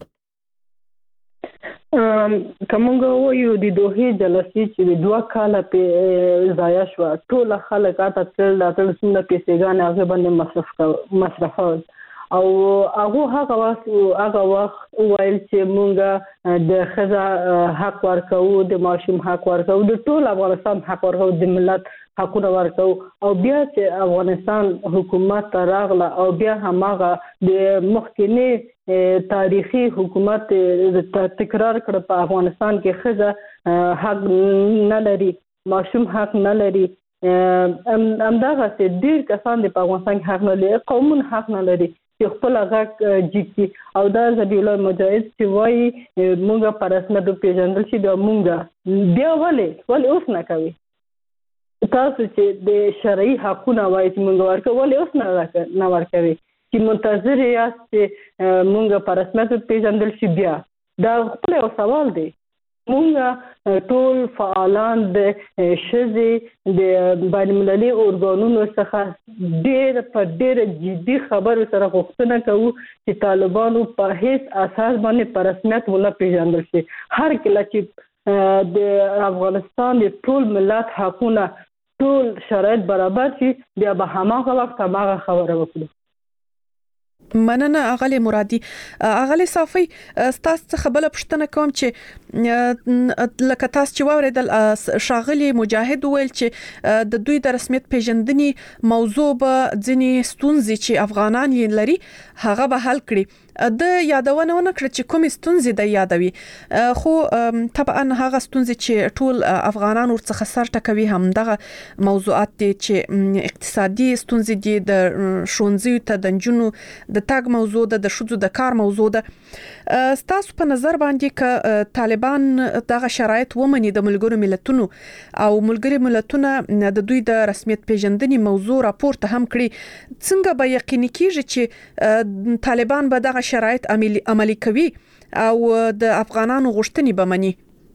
کومه وایو د دوه جلسې چې 2 کاله په ضایع شو ټول خلک اته تل څنګه پیسېګان هغه باندې مصرفول او هغه وخت ویل چې مونږه د خزا حق ورکو د ماشوم حق ورکو د ټول افغانستان حق ورکو د ملت حقونه ورکو او بیا چې افغانستان حکومت راغله او بیا هماغه د مخکنی تاریخي حکومت تکرار کړ په افغانستان کې ښځه حق نه لري، ماشوم حق نه لري، همدغه ډېر کسان په افغانستان کې حق نه لري، قومونه حق نه لري چې خپل غږ جګي. او دا ذبیح الله مجاهد چې وایي موږ په رسمیت وپېژندل شي، بیا موږ بیا ولې اوس نه کوي؟ تاسو چې د شرعي حقونه وایي چې موږ ورکوو، ولې اوس نه ورکوي؟ چې منتظر یاست چې موږ په رسمیت وپېژندل شي؟ بیا دا خپل یو سوال دی. موږ ټول فعالان د ښځې د بین المللي ارګانونو څخه ډېر جدي خبرو سره غوښتنه کوو چې طالبانو په هیڅ اساس باندې په رسمیت ونه پېژندل شي. هر کله چې د افغانستان د ټول ملت حقونه ټول شرایط برابر شي، بیا به هماغه وخت هماغه خبره وکړو. مننه اغلی مرادي. اغلی صافي ستاسو څخه بل پوښتنه کوم چې لکه تاسو چې واوریدل شاغلي مجاهد ویل چې د دوی د رسمیت پیژندنې موضوع به ځینې ستونزې چې افغانان لري هغه به حل کړي. د یادونه ونکړه چې کومې ستونزې د یادوي، خو طبعا هغه ستونزې چې ټول افغانان ورڅخه سر ټکوي همدغه موضوعات دي چې اقتصادي ستونزې دي، د ښوونځیو ته د نجونو د تاګ موضوع ده، د ښځو د کار موضوع ده. ستاسو په نظر باندې که طالبان دغه شرایط ومني د ملګرو ملتونو او ملګري ملتونه د دوی د رسمیت پیژندنې موضوع راپورته هم کړي، څنګه به یقیني کیږي چې طالبان به دغه شرایط عملي کوي او د افغانانو غوښتنې به مني؟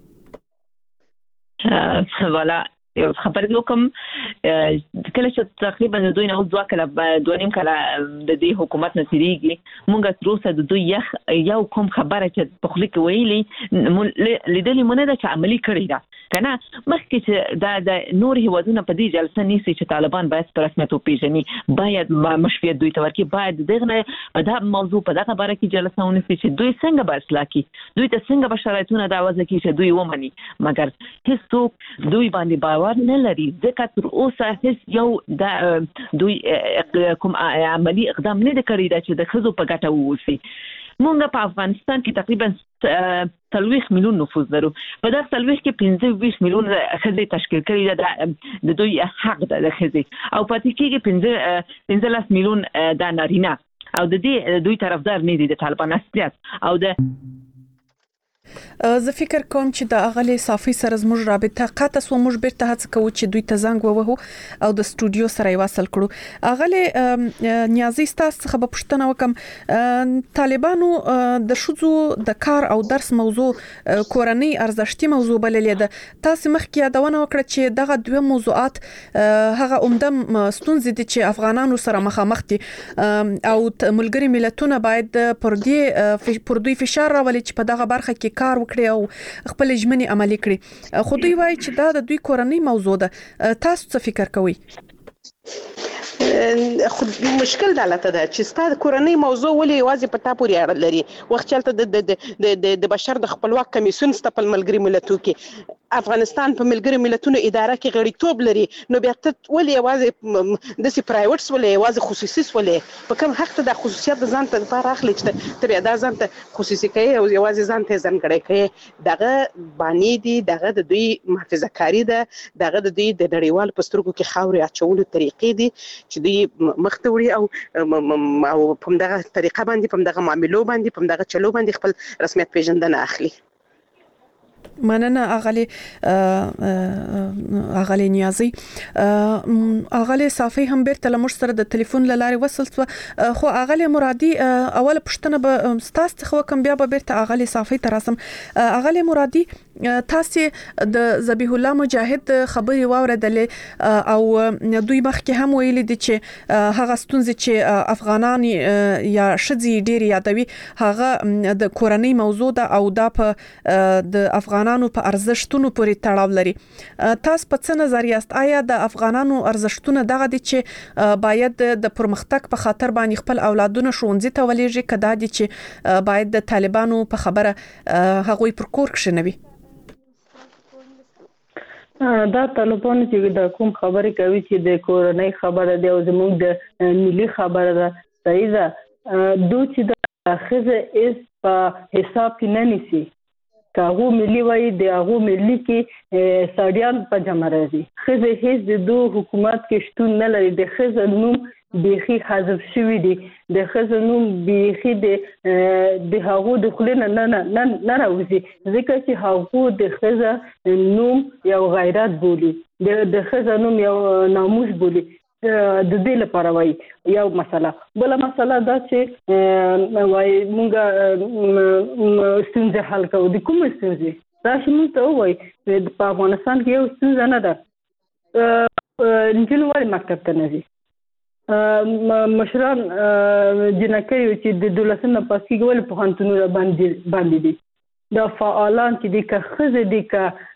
والا یو خبرې وکم کله چې تقریبا د دوی نه اوس 2 نیم کاله د دې حکومت نه تیریږي، مونږ تر اوسه د دوی یو کوم خبره چې په خله کې ویلي لیدلې مونږ نه چې عملي کړی ده کنه. مخکې چې د نور هیوادونه په دې جلسه نیسي چې طالبان باید په رسمیت وپېژني، باید مشروعیت دوی ته ورکړي، باید دغه په دا موضوع په دغه باره کې جلسه ونیسي چې دوی څنګه به اصلاح کړي، دوی ته څنګه به شرایطونه دا وضع کړي چې دوی ومني. مګر هیڅوک دوی باندې باور نه لري، ځکه تر اوسه هیڅ یو د دوی کوم عملی اقدام نه دی کړی چې د ښځو په ګټه ووسی. مونږ په افغانستان کې تقریبا 30 میلیون نفوس لرو، په دا 30 کې 25 میلیون ښځې تشکیل کړي ده، د دوی حق ده د ښځې، او پاتې کېږي 15 میلیون د نارینه، او د دې دوی طرفدار نه دي د طالبان اصلیت. او د زه فکر کوم چې د اغلی صافي سره زموږ رابطه قطع سو، موږ بیرته هڅه کوو چې دوی ته زنګ ووهو او د سټوډیو سره یې وصل کړو. اغلی نیازي ستاسو څخه به پوښتنه وکم، طالبانو د ښځو د کار او درس موضوع کورنۍ ارزښتي موضوع بللې ده. تاسو مخکې یادونه وکړه چې دغه دوه موضوعات هغه عمده ستونزې دي چې افغانانو سره مخامخ دي او ملګري ملتونه باید پر دوی فشار راولي چې په دغه برخه کې کار وکړي او خپل ژمنې عملي کړي. خو دوی وایي چې دا د دوی کورنۍ موضوع ده. تاسو څه فکر کوئ؟ خو مشکل دا لته ده چې ستاسو کورنۍ موضوع ولې یوازې په تا پورې اړه لري. وخت چلته د بشر د خپلواک کمیسیون ست په ملګری ملتونو کې افغانستان په ملګری ملتونو اداره کې غړیتوب لري، نو بیا ته ولې یوازې د سی پرایوټس ولې یوازې خصوصي ولې په کوم حق ته د خصوصیت ځان ته لپاره اخلي چې ته بیا دا ځان ته خصوصي کوي او یوازې ځان ته ځانګړی کوي؟ دغه باندې دي، دغه د دوی محافظه کاری ده، دغه د دوی د نړیوال پسترګو کې خاورې اچولو طریقې دي چې دوی مخته وړي او په دغه طریقه باندې په دغه معاملو باندې په دغه چلو باندې خپل رسمیت پیژندنه اخلي. مننه اغلی نیازي. اغلی صافي هم بیرته لمر سره د ټلیفون لاري وصل شو، خو اغلی مرادي اول پښتنه به تاسو څخه وکم، بیا به بیرته اغلی صافي تراسم. اغلی مرادي تاسو د ذبیح الله مجاهد خبري واوریدلې او دوی مخکې هم ویلي دي چې هغه ستونزې چې افغانان یا شذې ډېر یادوي هغه د کورنۍ موضوع ده او دا په د افغانانو په ارزښتونو پورې تړاو لري. تاسو په څه نظر یاست؟ آیا د افغانانو ارزښتونه دغه دي چې باید د پرمختګ په خاطر باندې خپل اولادونه ښوونځي ته ولېږي، کدا دي چې باید د طالبانو په خبره هغوی پر کور کښینوي؟ دا طالبان چې د کوم خبرې کوي چې د کورنۍ خبره دی او زموږ د ملي خبره ده، صحیح ده. دوی چې خزه اس په حساب کې نه نیسي کاغو ملي وای د هغه ملي کې ساډیان په جمع راځي خزه هیڅ د دوه حکومت کې شتون نه لري د خزه نوم بيخي حذف شوی دی د خزه نوم بيخي د هغه د خلینو نه راوځي ځکه چې هغه د خزه نوم یو غیرت بولی د خزه نوم یو ناموس بولی د دې لپاره وای یو مسله بل مسله دا چې وای مونږه ستونزه حل کوو د کوم ستونزه دا چې موږ ته وای په افغانستان کې یو ستونزه نه ده نجونې ولې مکتب ته نه ځي مشران جنکۍ چې د 12 نه پاس کېږي ولې پوهنتونونه باندې دي دا فعالان چې د خزه دي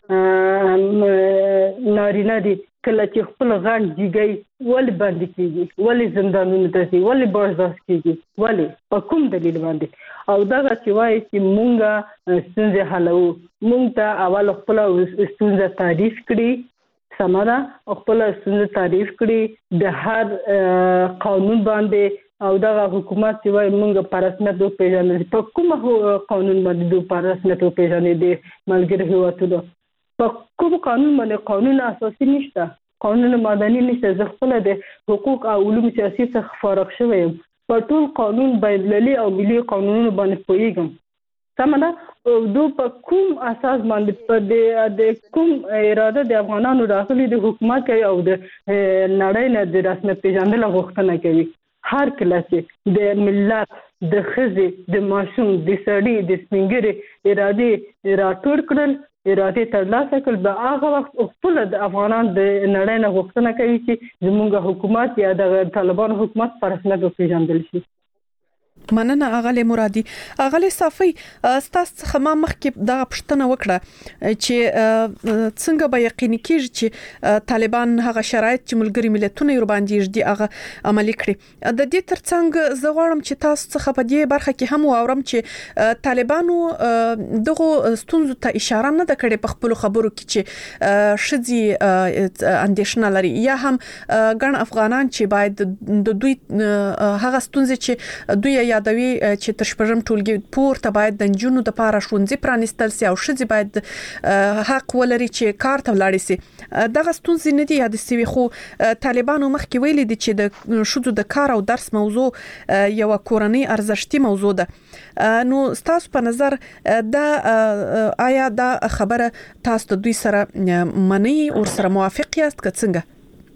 نارینه دي کله چې خپل غږ دیږي ولې باندې کیږي ولې زندانونو ته ځي ولې بازداشت کیږي ولې په کوم دلیل باندې او دا چې وایي چې مونږه ستونزې حلو مونږ ته اول خپل ستونزې تعریف کړي سماره خپل ستونزې تعریف کړي د هر قانون باندې او دا حکومت چې وایي مونږ په رسمیت وپیژنو په کوم قانون باندې په رسمیت وپیژنو د ملګرو هیوادونو په کوم قانون باندې قانون اساسي نشته قانون مدني نشته زه خپل د حقوق او علوم سیاسي څخه فارغ شوم په ټول قانون بین‌المللي او ملي قانونونو باندې پوهیږم سمه دو په کوم اساس باندې په د کوم اراده د افغانانو داخلي د حکومت کوي او د نړۍ نه د رسمیت پیژندلو غوښتنه کوي هر کله چې د ملت د خزې د ماشوم د سړي د سپینګری اراده راټول کړل اراده ترلاسه کړل به هغه وخت خپل د افغانان د نړۍ نه غوښتنه کوي چې زموږ حکومت یا د طالبان حکومت پر رسمیت وپیژندل شي مننه اغلی مرادي اغلی صافي ستاسو څخه ما مخکې دا پښتنه وکړه چې څنګه به یقیني کیږي چې طالبان هغه شرایط چې ملګری ملتونه یې باندې دي هغه عملي کړي د دې ترڅنګ زه غواړم چې تاسو څخه په دې برخه کې هم واورم چې طالبانو دغه ستونزو ته اشاره نه د کړې په خپل خبرو کې چې شذي اندیشنه لري یا هم ګڼ افغانان چې باید د دوی هغه ستونزې چې دوی یادوي چې تر شپږم ټولګي پورته باید د جنونو د پاره شونځي پرانستل سي او شذي باید حق ولري چې کار ته ولاړ سي دغه ستونزې نه دي یاد سي خو طالبانو مخکې ویلي دي چې د شذو د کار او درس موضوع یو کورنۍ ارزښتي موضوع ده نو تاسو په نظر دا آیا دا خبره تاسو د دوی سره منئ او سره موافق یاست که څنګه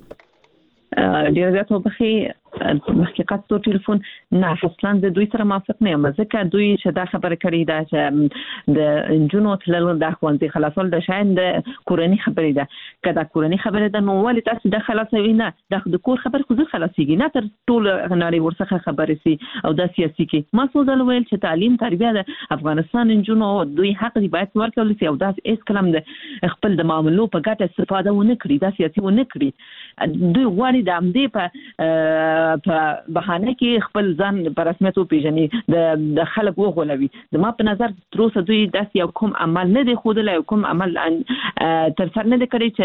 ډیر زیات وبخي حقیقت تو ټلیفون نه اصلا د دوی سره موافق نه یم ځکه دوی چې دا خبره کړې ده چې د جنونو تلل د خوندې خلاصول د شاین د کورنۍ خبره ده کله کورنۍ خبره ده نو ولې تاسو د خلاصوي نه د کور خبر خو خلاصيږي نه تر ټول نړۍ ورڅخه خبرې سي او د سیاسي کې ما څه ځل ویل چې تعلیم تربیه د افغانستان جنونو دوی حق دی باید ورکول سي او دا هیڅ کلام د خپل د معاملو په ګټه استفاده ونه کړي دا سیاسي ونه کړي دوی غواړي د امدې په بهانه کې خپل ځان په رسمیت وپیژني د خلک وغولوي د ما په نظر تر اوسه دوی داسې یو کوم عمل نه دی ښودلی او کوم عمل تر سره نه دی کړی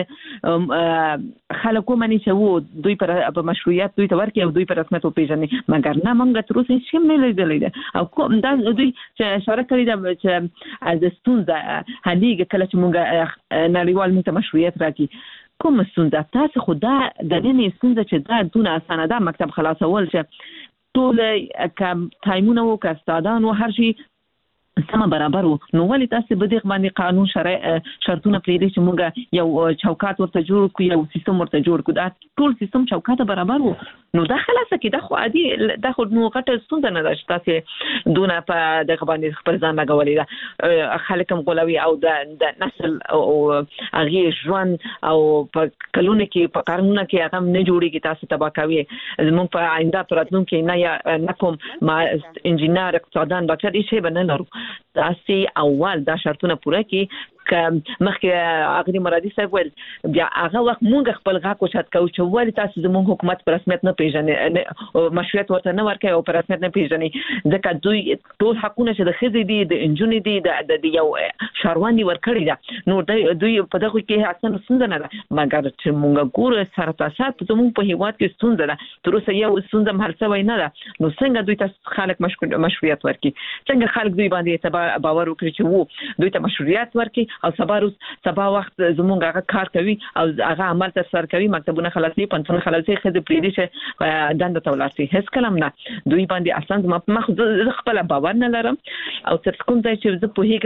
چې خلک ومني چې و دوی په مشروعیت دوی ته ورکړي او دوی په رسمیت وپیژني مګر نه موږ تر اوسه هیڅ شی نه لیدلی دی او کوم دا دوی چې اشاره کړې ده چې د ستونزه حلېږي کله چې موږ نړیوال موږ ته مشروعیت راکړي کوم ستونزه تاسو خو دا د نننې ستونزه چې دا دونه اسانه ده مکتب خلاصول چې ټول کم تایمونه او کاستادان او هر شي سم برابر وو نو ولې تاسو به دغه باندې قانون شرطونه پرې چې موږ یو چوکاټ ورته جوړ کړو یو سیستم ورته جوړ کړو دا ټول سیستم چوکاټ برابر وو نو دا خلاصه کې دا خو عادي دا خو نو غټه ستونزه نه ده چې تاسو دونه په دغه باندې خپل ځان لګولې ده خلک هم غولوي او د نسل او هغه ژوند او په کلونه کې په قانون کې هغه نه جوړيږي تاسو تبا کوي زموږ په آینده پراتلونکو کې نه کوم ما انجینر اقتصاددان ډاکټر هیڅ به نه لرو تاسو اول دا شرطونه پوره کړئ مخکې اغلی مرادي صاحب ول بیا هغه وخت مونږ خپل غاکو شت کو چې ولې تاسو زموږ حکومت پر رسمیت نه پیژنې مشروعیت ورته نه ورکوي او پر رسمیت نه پیژنې ځکه دوی ټول حقونه چې د خزې دي د انجونې دي د یو شاروان دي ورکړي دا نو دوی په دغه کې اصلا ستونزه نه ده مګر چې مونږ ګورو سره تاسو زموږ په هیواد کې ستونزه ده تر اوسه یو ستونزه هم هرڅه نه ده نو څنګه دوی ته خلک مشروعیت ورکړي څنګه خلک دوی باندې باور وکړي چې وو دوی ته مشروعیت ورکړي او سبا وخت زموږ هغه کار کوي او هغه عمل تر سره کوي مکتبونه خلاصي پنځونه خلاصي خځې پریدي چې دنده تولاسي هیڅ کلام نه دوی باندې اصلا ما خپل باور نه لرم او تر کوم ځای چې زه په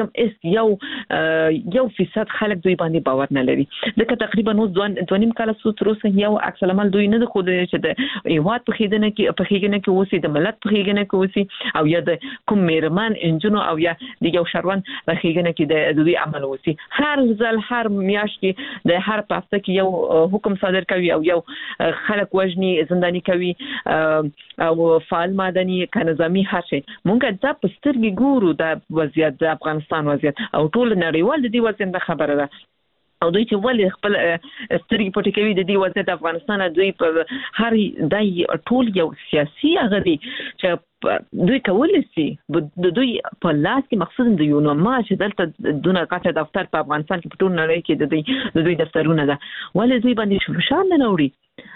هیګم یو فیصد خلک دوی باندې باور نه لري ځکه تقریبا نو 2.5 کال تر اوسه یو عکس العمل دوی نه خو چې د هیواد په خېدنه کې اوسې د ملت په خېدنه کې اوسې او یا د کوم میرمن انجنونو او یا د یو شروان په خېدنه کې د دوی عمل اوسې هر ځل هر میاشت کې د هر پاسته کې یو حکم صادر کوي او یو خلک وژني زنداني کوي او فعال مدني کنظامي هڅه مونږ د پسترګي ګورو د وضعیت د افغانستان وضعیت او ټول نړیوال د دې وضعیت خبره ده او دوی چې ولې خپل سترګې پټې کوي د دې وضعیت افغانستان دوی په هر دای ټول یو سیاسي هغه دي چې دوی کولای شي د دوی په لاس کې مقصد د یو نوما چې دلته دونه غټه دفتر په افغانستان کې په ټول نړۍ کې د دوی دفترونه ده ولې دوی باندې فشار نه راوړي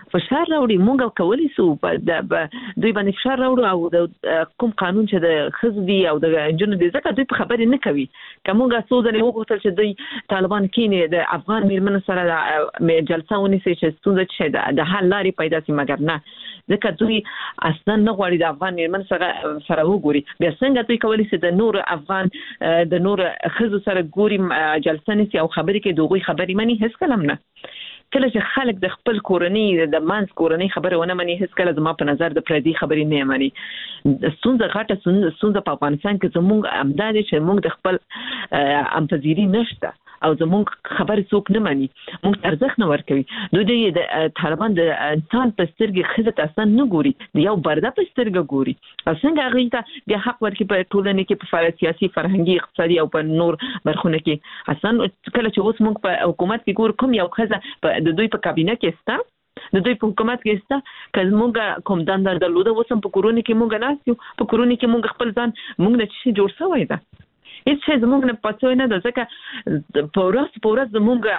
مونږ کولای شو دوی باندې فشار راوړو او د کوم قانون چې د خزدي او د انجنونو د ځکه دوی په خبرې نه کوي کومه سوزنه وغوښتل چې دوی طالبان کینې د افغان میرمنو سره جلسه ونیسي چې ستونزه چې د حل لارې پیدا شي مګر نه ځکه دوی اصلا نه غواړي د افغان میرمنو سره وګوري بیا څنګه دوی کولای شي د نور افغان د نور خزو سره ګوري جلسه نيسي او خبرې کې دوی خبرې مني هیڅ کلام نه کله چې خلک د خپل کورنۍ د مانس کورنۍ خبره ونه مني هیڅ کله زما په نظر د پردي خبرې نه مني ستونزه غټه په افغانستان کې زموږ امداد چې موږ د خپل امپذيري نشته او زموږ خبر څوک نه مانی موږ ارزښت نه ورکوي دوی د طالبان د انسان په سترګې خزت اصلا نه ګوري یو برده په سترګې ګوري څنګه هغه ته بیا حق ورکړي په ټولنه کې په سیاسي فرهنګي اقتصادي او په نور برخونه کې اصلا کله چې اوس موږ په حکومت کې ګور کوم یو خزه د دوی په کابینه کې ستا د دوی په حکومت کې ستا کله موږ کوم دنده درلوده وسم په کورونه کې موږ ناسیو په کورونه کې موږ خپل ځان موږ د چي جوړ شوی دا هیڅ څه زموږ نه پاتې نه ده ځکه په ورځ زموږ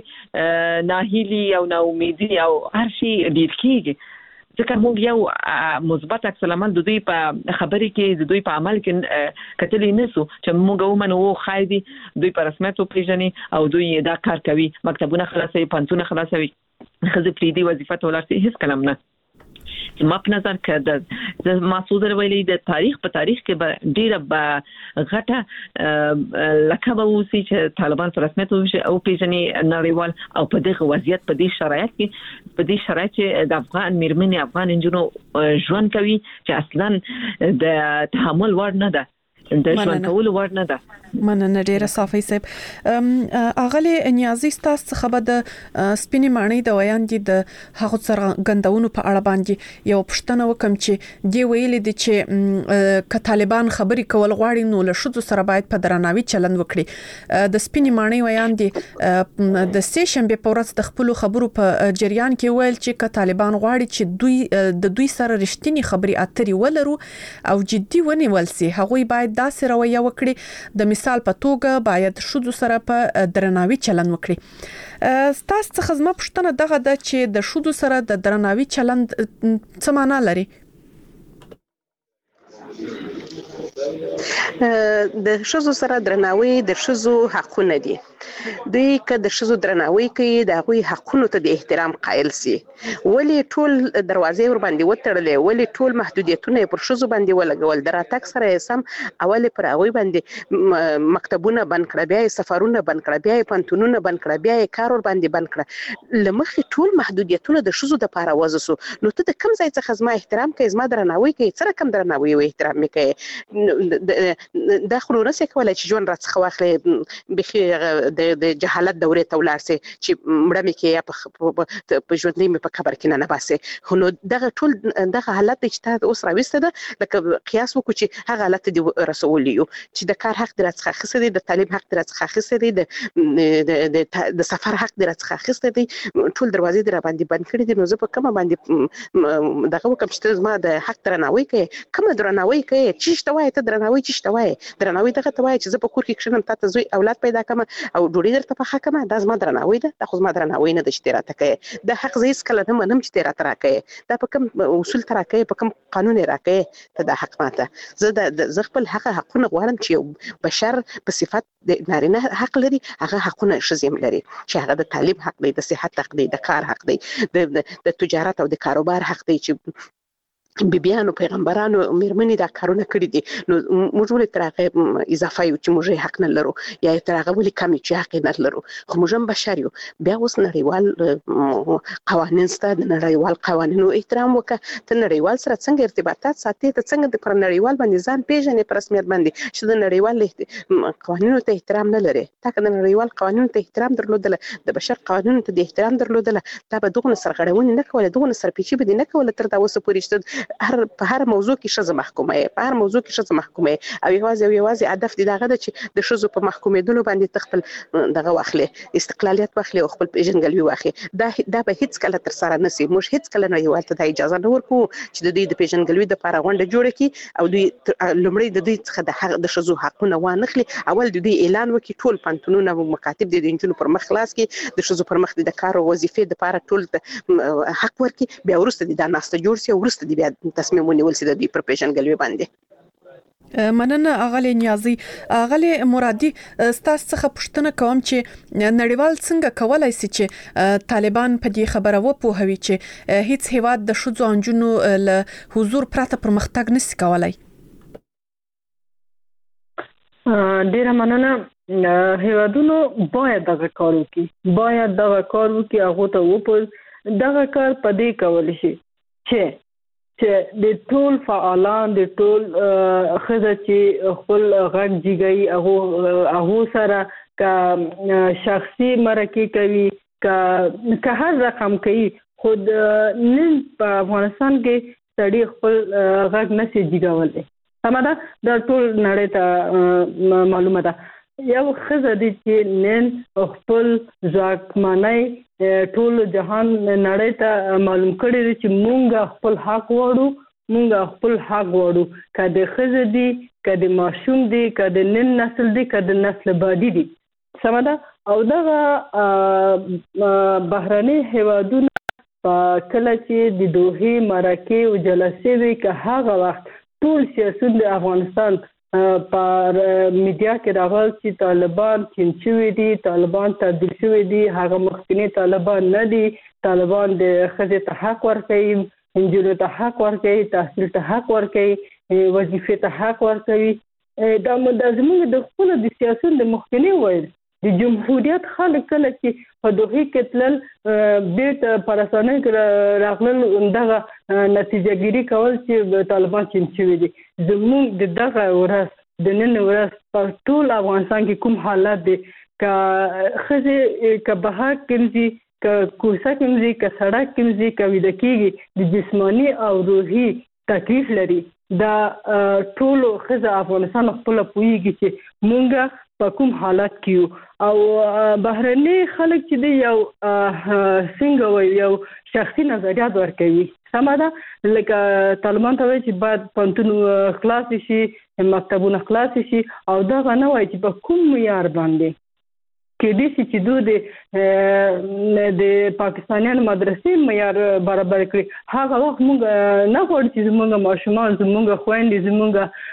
هغه ناهیلي او ناامیدي او هر شي ډیر کیږي ځکه موږ یو مثبت عکس العمل د دوی په خبرې کې د دوی په عمل کې کتلې نسو چې موږ ومنو خایدي دوی په رسمیت پیژني او دوی دا کار کوي مکتبونه خلاصوي پنځونه خلاصوي خزه پریدي وظیفه تولاسي هیڅ کلام نه ما په نظر کې د محسوس ویلې د تاریخ کې به ډیره غټه لکه اوسې چې طالبان په رسمیت او پیژني نړیوال او په دغه وضعیت په دې شرایط کې د افغان میرمنې افغان انجونو ژوند کوي چې اصلا د تحمل وړ نه ده د ژوند کول وړ نه ده مننه ډیره صافي صاحب اغله نیازي تاسو خبر د سپینې معنی د ویاندې د هغه سره غندونو په اړه باندې یو پښتنه وکم چې دی ویل دي چې ک طالبان خبري کول غواړي نو له شذو سره باید په درناوي چلند وکړي د سپینې معنی ویاندې د سیشن به پورت د خپل خبرو په جریان کې ویل چې ک طالبان غواړي چې دوی سره رښتینی خبري اترې ولرو او جدي ونیول سي هغه باید داسې رویه وکړي د مثال په توګه باید شذو سره په درناوي چلند وکړي تاسو څخه زما پوښتنه دغه ده چې د شذو سره د درناوي چلند څه معنی لري د شذو سره درناوي د شذو حقونه دي دوی که د شذو درناوي کوي د هغوی حقونو ته د احترام قائل سي ولی ټول دروازې ور باندې وتړلې ولی ټول محدودیتونه پر شذو باندې ولګول دراتک سره سم اوله پر هغوی باندې مکتبونه بند کړه بیا سفرونه بند کړه بیا پانتونونه بند کړه بیا کار ور باندې بند کړه لمخې ټول محدودیتونه د شذو د لپاره وځسو نو ته د کم ځای څخه زما احترام کوي زما درناوي کوي سره کم درناوي او احترام کوي د خلونو سره کولای چې ژوند راڅخه واخلي بخي د جهالت دورې ته ولاړ سي چې مړه مې کې یا په ژوندۍ مې په قبر کې نه باسي. نو دغه ټول دغه حالت چې تاسو اوس راوسته ده لکه قیاس وکړو چې هغه حالت دی رسولي چې د کار حق درڅخه خسته دي، د تعلیم حق درڅخه خسته دي، د سفر حق درڅخه خسته دي، ټول دروازې در باندې بند کړې دي. نو زه په کومه باندې دغه وکم چې ما د حق درناوی کوي، کومه درناوی کوي چې شتوای ته درناوی چې شتوای درناوی دغه توای چې زه په کور کې کښنم تاسو زوی اولاد پیدا کړم او ډوډۍ درته په حق ما د زما درناوی ده، د خو زما درناوی نه د شتراته کوي د حق زیس کله نه منم چې تیرا تراکه دا په کوم اصول تراکه په کوم قانون راکه ته د حق ماته زه خپل حقونه غواړم چې بشر په صفات د نارینه حق لري، هغه حقونه شزم لري چې هغه د تعلیم حق دی، د صحت حق دی، د کار حق دی، د تجارت او د کاروبار حق دی چې بیبیانو پیغمبرانو میرمنې دا کارونه کړی دي. نو موږ ولې تر هغه اضافه یو چې موږ حق نه لرو یا تر هغه ولې کم چې حق نه لرو؟ خو موږ هم بشر یو. بیا اوس نړیوال قوانین ستاسو د نړیوال قوانینو احترام وکړه. ته نړیوال سره څنګه ارتباطات ساتي؟ ته څنګه د پر نړیوال باندې ځان پیژنې په رسمیت باندې چې د نړیوال قوانینو ته احترام نه لري؟ تا که د نړیوال قوانینو ته احترام درلودله، د بشر قوانینو ته د احترام درلودله، تا به دغه سرغړونې نه کوله، دغه سرپیچي به نه کوله تر دا اوسه پورې چې په هر موضوع کې شزه محکومه په هر موضوع کې شزه محکومه او یوازې هدف دی دغه چې د شزو په محکومېدلو باندې تخپل دغه واخلي استقلالیت واخلي او خپل پیژنګلوي واخلي. دا به هیڅ کله تر سره نسی. موږ هیڅ کله نه یو ته اجازه نه ورکو چې د دې د پیژنګلوي د لپاره غونډه جوړه کړي او دوی لومړی د دې څخه د شزو حقونه وانخلي. اول د دې اعلان وکړي ټول پانتونونه او مکاتب د انجونو پر مخ خلاص کړي، د شزو پر مخ د کار او وظیفې د لپاره ټول حق ورکړي، بیا ورسته د ناسته جوړ شي او ورسته د بیا تصمیم ونیول سي د دې پر پیژنګلوي باندې. مننه اغلی نیازي. اغلی مرادي ستاسو څخه پوښتنه کوم چې نړیوال څنګه کولای شي چې طالبان په دې خبره وپوهوي چې هیڅ هیواد د ښځو او نجونو له حضور پرته پرمختګ نشي کولای؟ ډیره مننه. هیوادونو باید دغه کار وکړي، هغه ته وپوهوي. دغه کار په دې کول شي چې د ټول فعالان د ټول خزه چې خپل غږ جګي هغه سره کا شخصي مرکه کوي که هر رقم کوي. خود نن په افغانستان کې سړي خپل غږ نشي جګولای. سمه ده، دا ټول نړۍ ته معلومه ده. یو خزه دي چې نن خپل ځواکمنۍ ټول جهان نړۍ ته معلوم کړی دی چې مونږ خپل حق غواړو، که د خزه دي، که د ماشوم دي، که د نن نسل دي، که د نسل بعدي دي. سمه ده. او دغه بهرني هیوادونه کله چې د دوحې مرکې او جلسې وي که هغه وخت ټول سیاسيون د افغانستان په میډیا کې راغل چې طالبان چینچوي دي، طالبان تبدیل شوي دي، هغه مخکنی طالبان نه دي. طالبان د ښځې ته حق ورکوي، انجونو ته حق ورکوي، تحصیل ته حق ورکوي، وظیفې ته حق ورکوي. دا زموږ د خپل د سیاست د مخکنی وایي د جمهوریت خلک کله چې په دوحې کې تلل بیرته پر اسانۍ راغلل دغه نتیجه ګیری کول چې طالبان چینچوي دي. زموږ دغه ورځ د نن ورځ په ټول افغانستان کې کوم حالات دي که ښځې که بهر کېږي، که کوڅه کېږي، که سړک کېږي، که ویده کېږي، د جسماني او روحي تکلیف لري. دا ټول ښځه افغانستان خپل پوهیږي چې مونږ په کوم حالات کې یو. او بهرني خلک چې دی یو څنګه وایي یو شخصي نظریات ورکوي. سمه ده، لکه طالبان ته وایي چې باید پوهنتون خلاص شي، مکتبونه خلاص شي، او دغه نه وایي چې په کوم معیار باندې کېدای شي چې دوی د پاکستانیانو مدرسې معیار برابر کړي. هغه وخت موږ نه غواړو چې زموږ ماشومان، زموږ خویندې، زموږ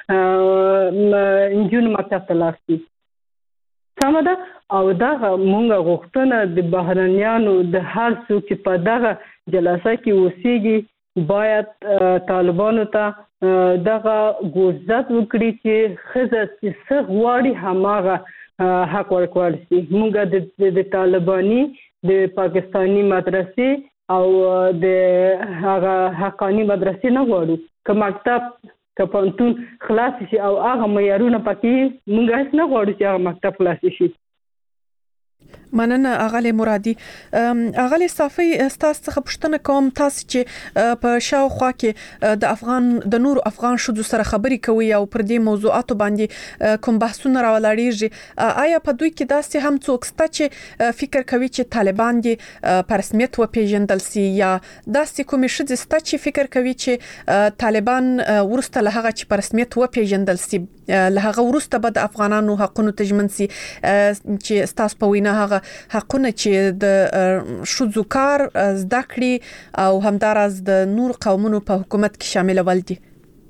نجونې مکتب ته لاړ شي. سمه ده. او دغه موږ غوښتنه د بهرنیانو د هر څوک چې په دغه جلسه کې اوسېږي باید طالبانو ته دغه ګوزات وکړي چې ښځه چې څه غواړي هماغه حق ورکول شي. موږ د طالباني د پاکستاني مدرسې او د هغه حقاني مدرسې نه غواړو. که مکتب، کپنتون خلاص شي او هغه معیارونه پکې موږ هیڅ نه غواړو چې هغه مکتب خلاص شي. مننه اغلی مرادي. اغلی صافي تاسو څخه پوښتنه کوم، تاسو چې په شاوخوا کې د نور افغان شذو سره خبري کوي او پر دې موضوعاتو باندې کوم بحثونه راولاړیږي، آیا په دوی کې داسې هم څوک شته چې فکر کوي چې طالبان دې په رسمیت وپیژندل سي، یا داسې کومې شذې شته چې فکر کوي چې طالبان ورسته له هغه چې په رسمیت وپیژندل سي له هغه ورسته به د افغانانو حقونو تضمین سي، چې تاسو په وینا هغه حقونه چې د شذو کار زده کړي او همداراز د نور قومونو په حکومت کې شامل ول دي؟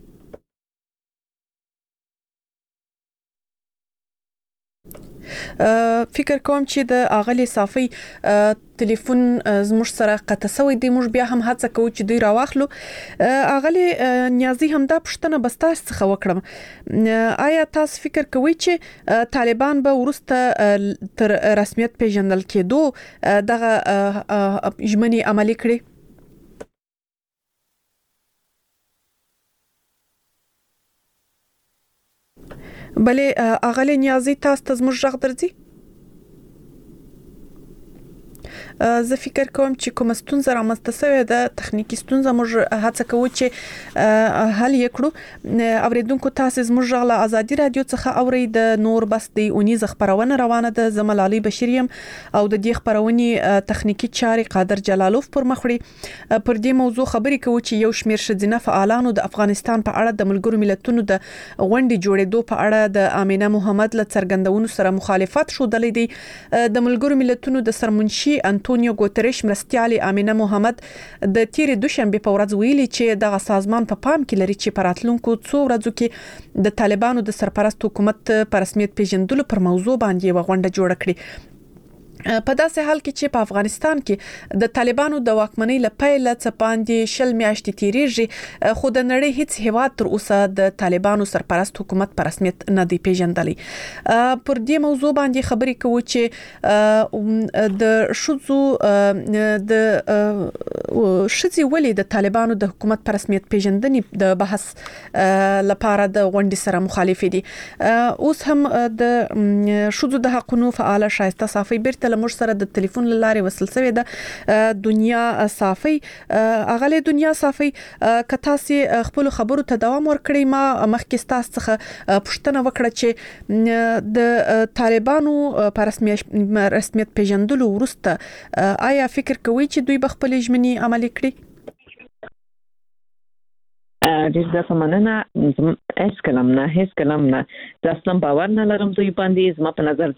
فکر کوم چې د اغلی صافي ټلیفون زموږ سره قطع شوی دی. موږ بیا هم هڅه کوو چې دوی راواخلو. اغلی نیازي هم دا پوښتنه بس تاسو څخه وکړم، آیا تاسو فکر کوئ چې طالبان به ورسته تر رسمیت پیژندل کېدو دغه ژمنې عملي کړي؟ بلې اغلی نیازي تاسو ته زموږ غږ درځي؟ زه فکر کوم چې کوم ستونزه رامنځته شوې ده، تخنیکی ستونزه، موږ هڅه کوو چې حل یې کړو. اوریدونکو تاسو زموږ غږ له ازادي رادیو څخه اورئ. د نور بس د اونیز خبرونه روانه ده. زمل علي بشیریم او د دې خبرونې تخنیکی چاري قادر جلالوف پر مخړي. پر دې موضوع خبرې کوو چې یو شمیر شذینه فعالانو د افغانستان په اړه د ملګرو ملتونو د غونډې جوړېدو په اړه د امینه محمد له څرګندونو سره مخالفت شودلې دي. د ملګرو ملتونو د سرمنشي انټونیو ګوتریش مرستيالي امینه محمد د تیرې دوشنبه په ورځ ویلي چې دغه سازمان په پام کې لري چې په راتلونکو څو ورځو کې د طالبانو د سرپرست حکومت په رسمیت پیژندلو پر موضوع باندې وغونډه جوړه کړي. په داسې حال کې چې په افغانستان کې د طالبانو د واکمنۍ لپاره څپاندې شل میاشتې تیریږي، خو د نړۍ هیڅ هیواد تر اوسه د طالبانو سرپرست حکومت په رسمیت نه دی پیژندلی. پر دې موضوع باندې خبرې کوو چې د شذو د شذي ولې د طالبانو د حکومت په رسمیت پیژندنې د بحث لپاره د غونډې سره مخالف دي. اوس هم د شذو د حقوقو فعال شایسته صافي بیرته لمر سره د ټلیفون لارې وصل شوې ده. دنیا صافي، اغلی دنیا صافي، کتا سي خپل خبرو ته دوام ورکړي. ما مخکې تاسو څخه پوښتنه وکړه چې د طالبانو په رسمیت پیژندلو وروسته آیا فکر کوي چې دوی به خپل ژمنې عملي کړي؟ ډېر زه مننه. هیڅ کلام نه د اصلا باور نه لرم دوی باندې. زما په نظر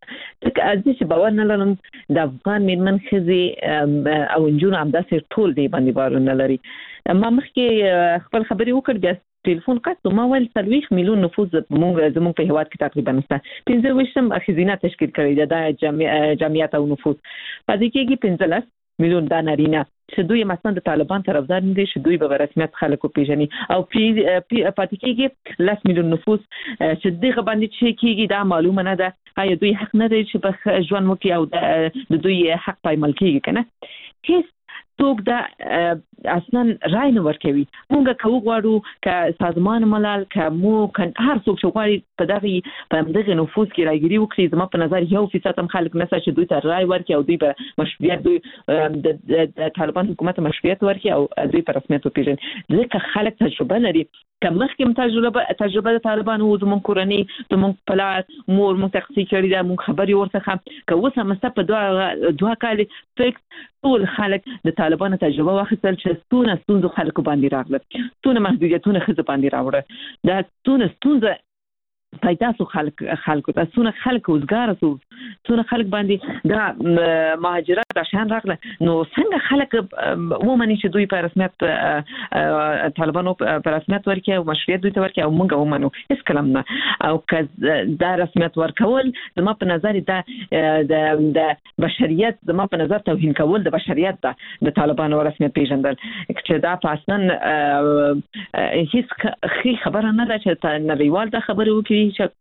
چې باور نه لرم د افغان میرمن ښځې او نجونو همداسې ټول دی باندې باور نه لري. ما مخکې خپل خبرې وکړ، بیا ټلیفون قطع. ما ویل 40 میلیون نفوس زموږ په هیواد کې تقریبا نشته. 15 ښځینه تشکیل کړي د جمعیت او نفوس. پدې کې 15 میلیون د نارینه چې دوی مثلا د طالبان طرفدار نه دي، چې دوی به رسمیت خلکو پیژني، او پاتې کېږي 10 میلیون نفوس چې دغه باندې چې کېږي دا معلومه نه ده. آیا دوی حق نه لري چې په ژوند وکړي او د دوی حق پایمال کېږي کنه؟ هیڅ څوک دا اصلا رای نه ورکوي. موږ کوو غواړو چې سازمان ملل کومو هر څوک چې غواړي په دغه نفوذ کې راګيري وکړي. زما په نظر 1% هم خلک نشي چې دوی ته رای ورکړي او دوی په مشروعیت دوی د طالبان حکومت مشروعیت ورکړي او دوی په رسمیت وپیژني. ځکه خلک تجربه لري. کمخکې تجربه د طالبان او زموږ کورنۍ زموږ پلار مور موږ تقصیر کړی دا موږ خبري ورڅخه که اوس هم په دوه کال فکر ټول خلک د طالبان تجربه واخیستل چې ستونزه خلکو باندې راغله، ستونه محدودیتونه خزه باندې راوړه، دا ستونزه پیدا سو خلکو ته، څونه خلک وزګار سو، څونه خلک باندې دا مهاجرت راشن راغله. نو څنګه خلک ومني چې دوی په رسمیت طالبانو په رسمیت ورکړي او مشروعیت دوی ته ورکړي او موږ ومنو؟ هیڅ کلام نه. او که دا رسمیت ورکول زما په نظر دا د بشریت، زما په نظر توهین کول د بشریت ده د طالبانو رسمیت پیژندل، چې دا اصلا هیڅ خبره نه ده چې نړیوال دا خبره وکړي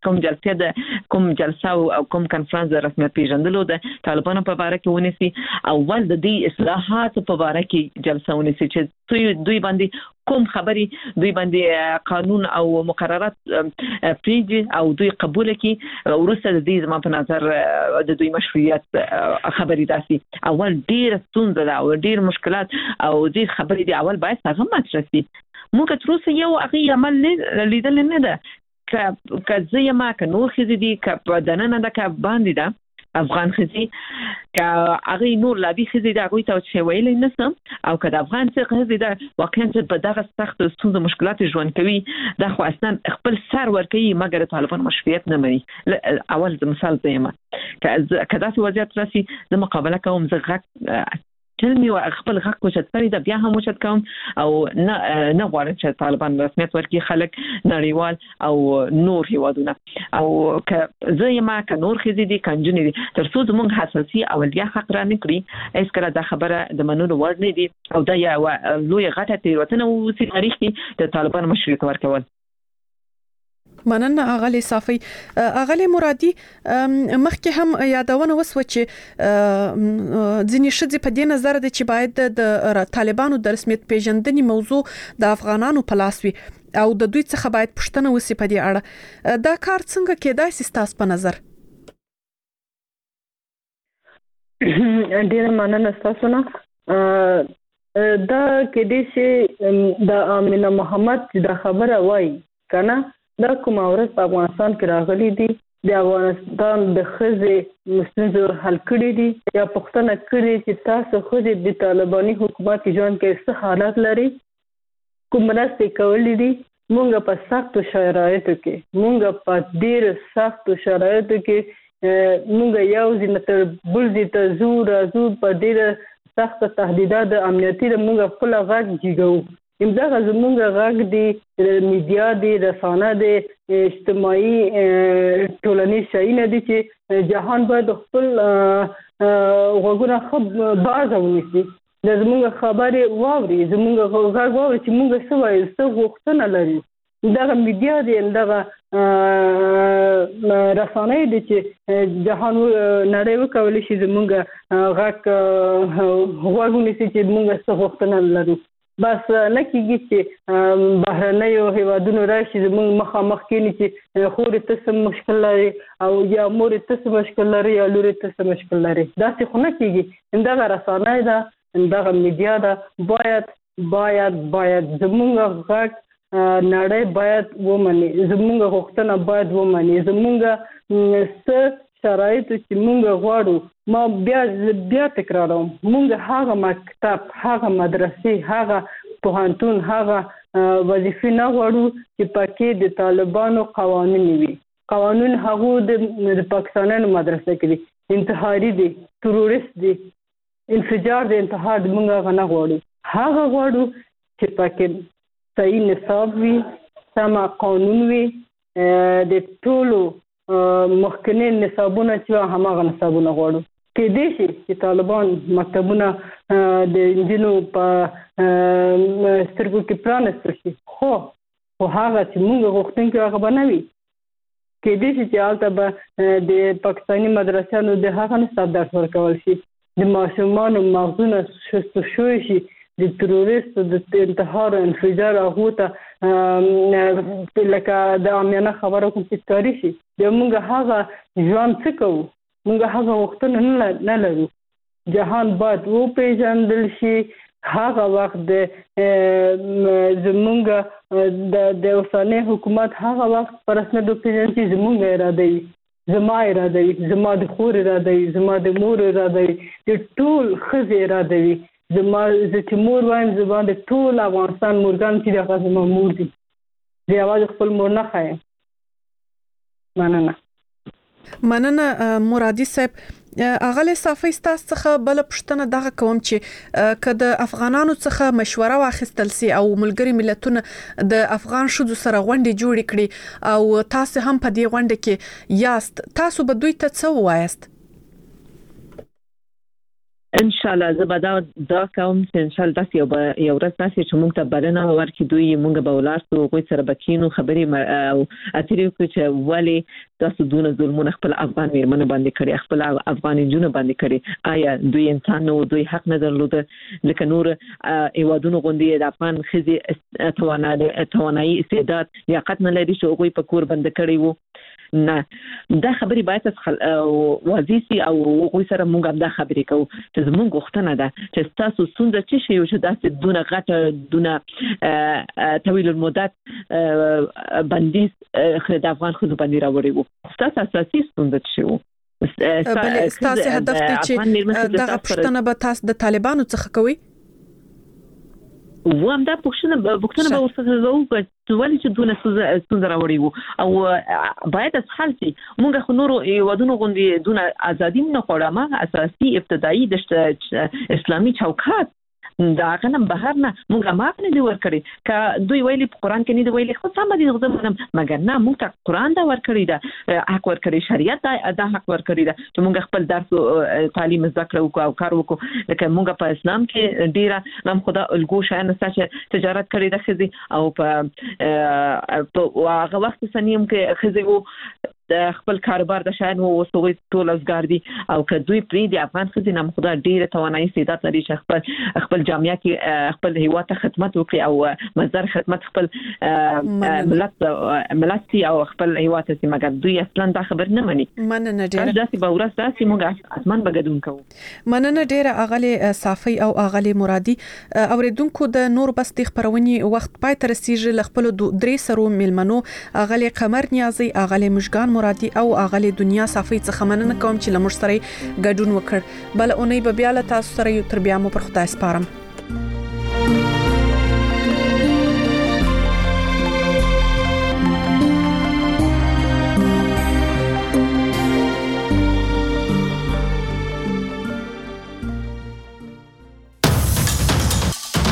چې کوم جلسه او کوم کنفرانس د رسمیت پیژندلو د طالبانو په اړه کې ونیسي. اول د دې اصلاحات په اړه کې جلسه ونیسي چې دوی باندې کوم خبري دوی باندې قانون او مقررات پریږي او دوی قبول کړي ورسره د دې زما په نظر د دوی مشروعیت خبري داسي اول ډیر ستونزه ده او ډیر مشکلات او ډیر خبري دی اول باید څنګه مطرح شي موږ تر اوسه یو هغه عمل لیدل نه ده که زه یم که نور خزي دي که بدننه ده که باندې ده افغان خزي که هغه نور لابي خزي ده هغه ته چې ویلې نسم او که د افغان خزي ده واقعا چې په دغه سخت ستونزو مشکلات ژوند کوي دا خو اصلا خپل سر ورکوي مګر طالبان مشروعیت نه مني اول مثال زما که داسې وضعیت راسي زه مقابله کوم زه غږ تلمي او خپل غږ کوچت کړی دا بیا هم وچت کوم او نه غواړم چې طالبان رسمیت ورکړي خلک نړیوال او نور هیوادونه او که زه یم که نور خزي دي کنجونې دي تر څو زموږ حساسي اولیا حق را نه کړی هیڅ کله دا خبره د منلو وړ نه دي او دا یو لوی غټه تیروتنه او چې تاریخ کې د طالبان مشروعیت ورکول مننه اغلی صافی اغلی مرادي مخکې هم یادونه وسو چې ځینې شذ په دې نظر دي چې باید د طالبانو د رسمیت پیژندنې موضوع د افغانانو په لاس وي او د دوی څخه باید پوښتنه وسی په دې اړه دا کار څنګه کېدای شي تاسو په نظر ډیر مننه تاسو نه دا کې دې چې د امینه محمد د خبره وای کنه دا کوم اورس په افغانستان کې راغلي دي د افغانستان د خزي مستنزو حل کړي دي یا پښتنه کړي چې تاسو خزي د طالباني حکومت ژوند کې څه حالات لري کوم راستي کولې دي مونږ په سختو شرایطو کې مونږ په ډیر سختو شرایطو کې مونږ یو ځینتر بل ته زور په ډیر سخت تهدیدات امنیتي مونږ خپل غږ جګو امدا زمونږ غږ دی میډیا دی رسانه دی اجتماعي ټولنیز شایونه دي چې جهان باید خپل غوږونه خب باز ونیسي د زمونږ خبرې واوري زمونږ غږ واوري چې مونږ څه وایو څه غوښتنه لري دغه میډیا دی دغه رسانه دي چې جهان نړۍ وکولای شي زمونږ غږ ونیسي چې مونږ څه غوښتنه لرو بس نه کېږي چې بهرنیو هیوادونو راشي زموږ مخامخ کېني چې خورې ته څه مشکل لري او یا مورې ته څه مشکل لري یا لورې ته څه مشکل لري داسې خو نه کېږي دغه رسانه ده دغه میډیا ده باید زموږ غږ نړۍ باید ومني زموږ غوښتنه باید ومني زموږ څه شرایط چې مونږ غواړو ما بیا تکراروم مونږ هغه مکتب هغه مدرسې هغه پوهنتون هغه وظیفې نه غواړو چې پکې د طالبانو قوانین وي قانون هغه د پاکستاني مدرسې کې دي انتحاري دي تروریست دي انفجار دي انتحار مونږ غنه غواړو هغه غواړو چې پکې صحیح نصاب وي سم قانون وي د ټولو مخکنی نصابونه چې هماغه نصابونه غواړو کې دي چې طالبان مکتبونه د انجینو په سترګو کې پرانستل شي خو هغه چې موږ غوښتونکو هغه بنوي کې دي چې حالت به د پاکستاني مدرسانو د هغه نصاب درس ورکول شي د ماشومانو مغزونه شست شوی شي د تروریست د انتحار او انفجار هغه ته لکه د عامیانه خبرو کوم چې کاری شي د موږ هغه ژوند څه کوو موږ هغه وختونه نه لرو جهان باید و پیژندل شي هغه وخت د زمونږ د اوسنۍ حکومت هغه وخت پر اساس د پیژندل چې زمونږ اراده وي زما اراده وي زما د خور اراده وي زما د مور اراده وي د ټول خزې اراده وي زما د تیمور وایم زما د ټول افغانستان مورګان چې دغه زما مور دي دی اواز خپل مور نه خایم مننه مرادي صاحب اغلی صافی تاسو څخه بل پښتنه دغه کوم چې کله افغانانو څخه مشوره واخیستل سي او ملګری ملتونه د افغان شذو سره غونډه جوړ کړي او تاسو هم په دې غونډه کې یاست تاسو به دوی ته څه وایست ان شاء الله زبدا دا کوم چې ان شاء الله تاسو یو ورځ تاسو چې موږ ته بلنه ورکړي دوی موږ به ولارسو کوی سره بکینو خبرې او اتریو چې ولی تاسو دونه ظلمونه خپل افغان میرمن باندې کړی خپل افغان جنونه باندې کړی آیا دوی انسان نو دوی حق نه درلود لکه نور ایوادونو غوندي د افغان خزي توانایي استعداد لیاقت نه لري چې هغه په کور بند کړی وو نه دا خبري باید وازیسي او هغه سره موږ دا خبرې کوو چې زموږ غوښتنه ده چې تاسو څنګه چې شي چې داسې دونه غټه دونه طويل المدت بندیز د افغان خزو باندې راوړي وو تاسو اساسي څنګه شي وو بل تاسو هدف دی چې دغه پښتنه به تاسو د طالبانو څخه کوي وام دا پښتنه به ورسره وکړي ولې چې دونه څنګه راوړي وو او باید حل شي موږ خو نور ودونو غوندي دونه ازادي نه غواړم اساسي ابتدایي د اسلامي چوکاټ دا غنم بهر نه موږ ما نه دی ورکړي ک دوی ویلي په قران کې نه دی ویلي خو سم دي غوښتنه مګر نه موږ ته قران دا ورکړي دا حق ورکړي شریعت دا حق ورکړي دا چې موږ خپل درس تعلیم زده وکړو او کار وکړو لکه موږ په اسلام کې ډیره نام خدا الګو شاین چې تجارت کړي د خزي او په هغه وخت سنیم کې خزي وو خپل کاروبار د شاین وو وسوي ټول ازګار دي او کدوې پری د افغان خزي نام خدا ډیره توانایي استعداد لري چې خپل جامعه کې خپل هیواد ته خدمت وکړي او مصدر خدمت خپل ملت او خپل هیواد ته مګر دوی اصلا دا خبر نه مني مننه ډیره داسې به ورځ داسې موږ اسمان بغدون کوو مننه ډیره اغلی صافي او اغلی مرادي اوریدونکو د نور بس د خبرونې وخت پای تر سیج خپل درې سرو ملمنو اغلی قمر نیازي اغلی مشګان مرادي او اغلی دنیا صافي څخه مننه کوم چې لمر سره ګډون وکړ بل اونۍ به بیا له تاسو سره یو تر بیا مو پر خدای سپارم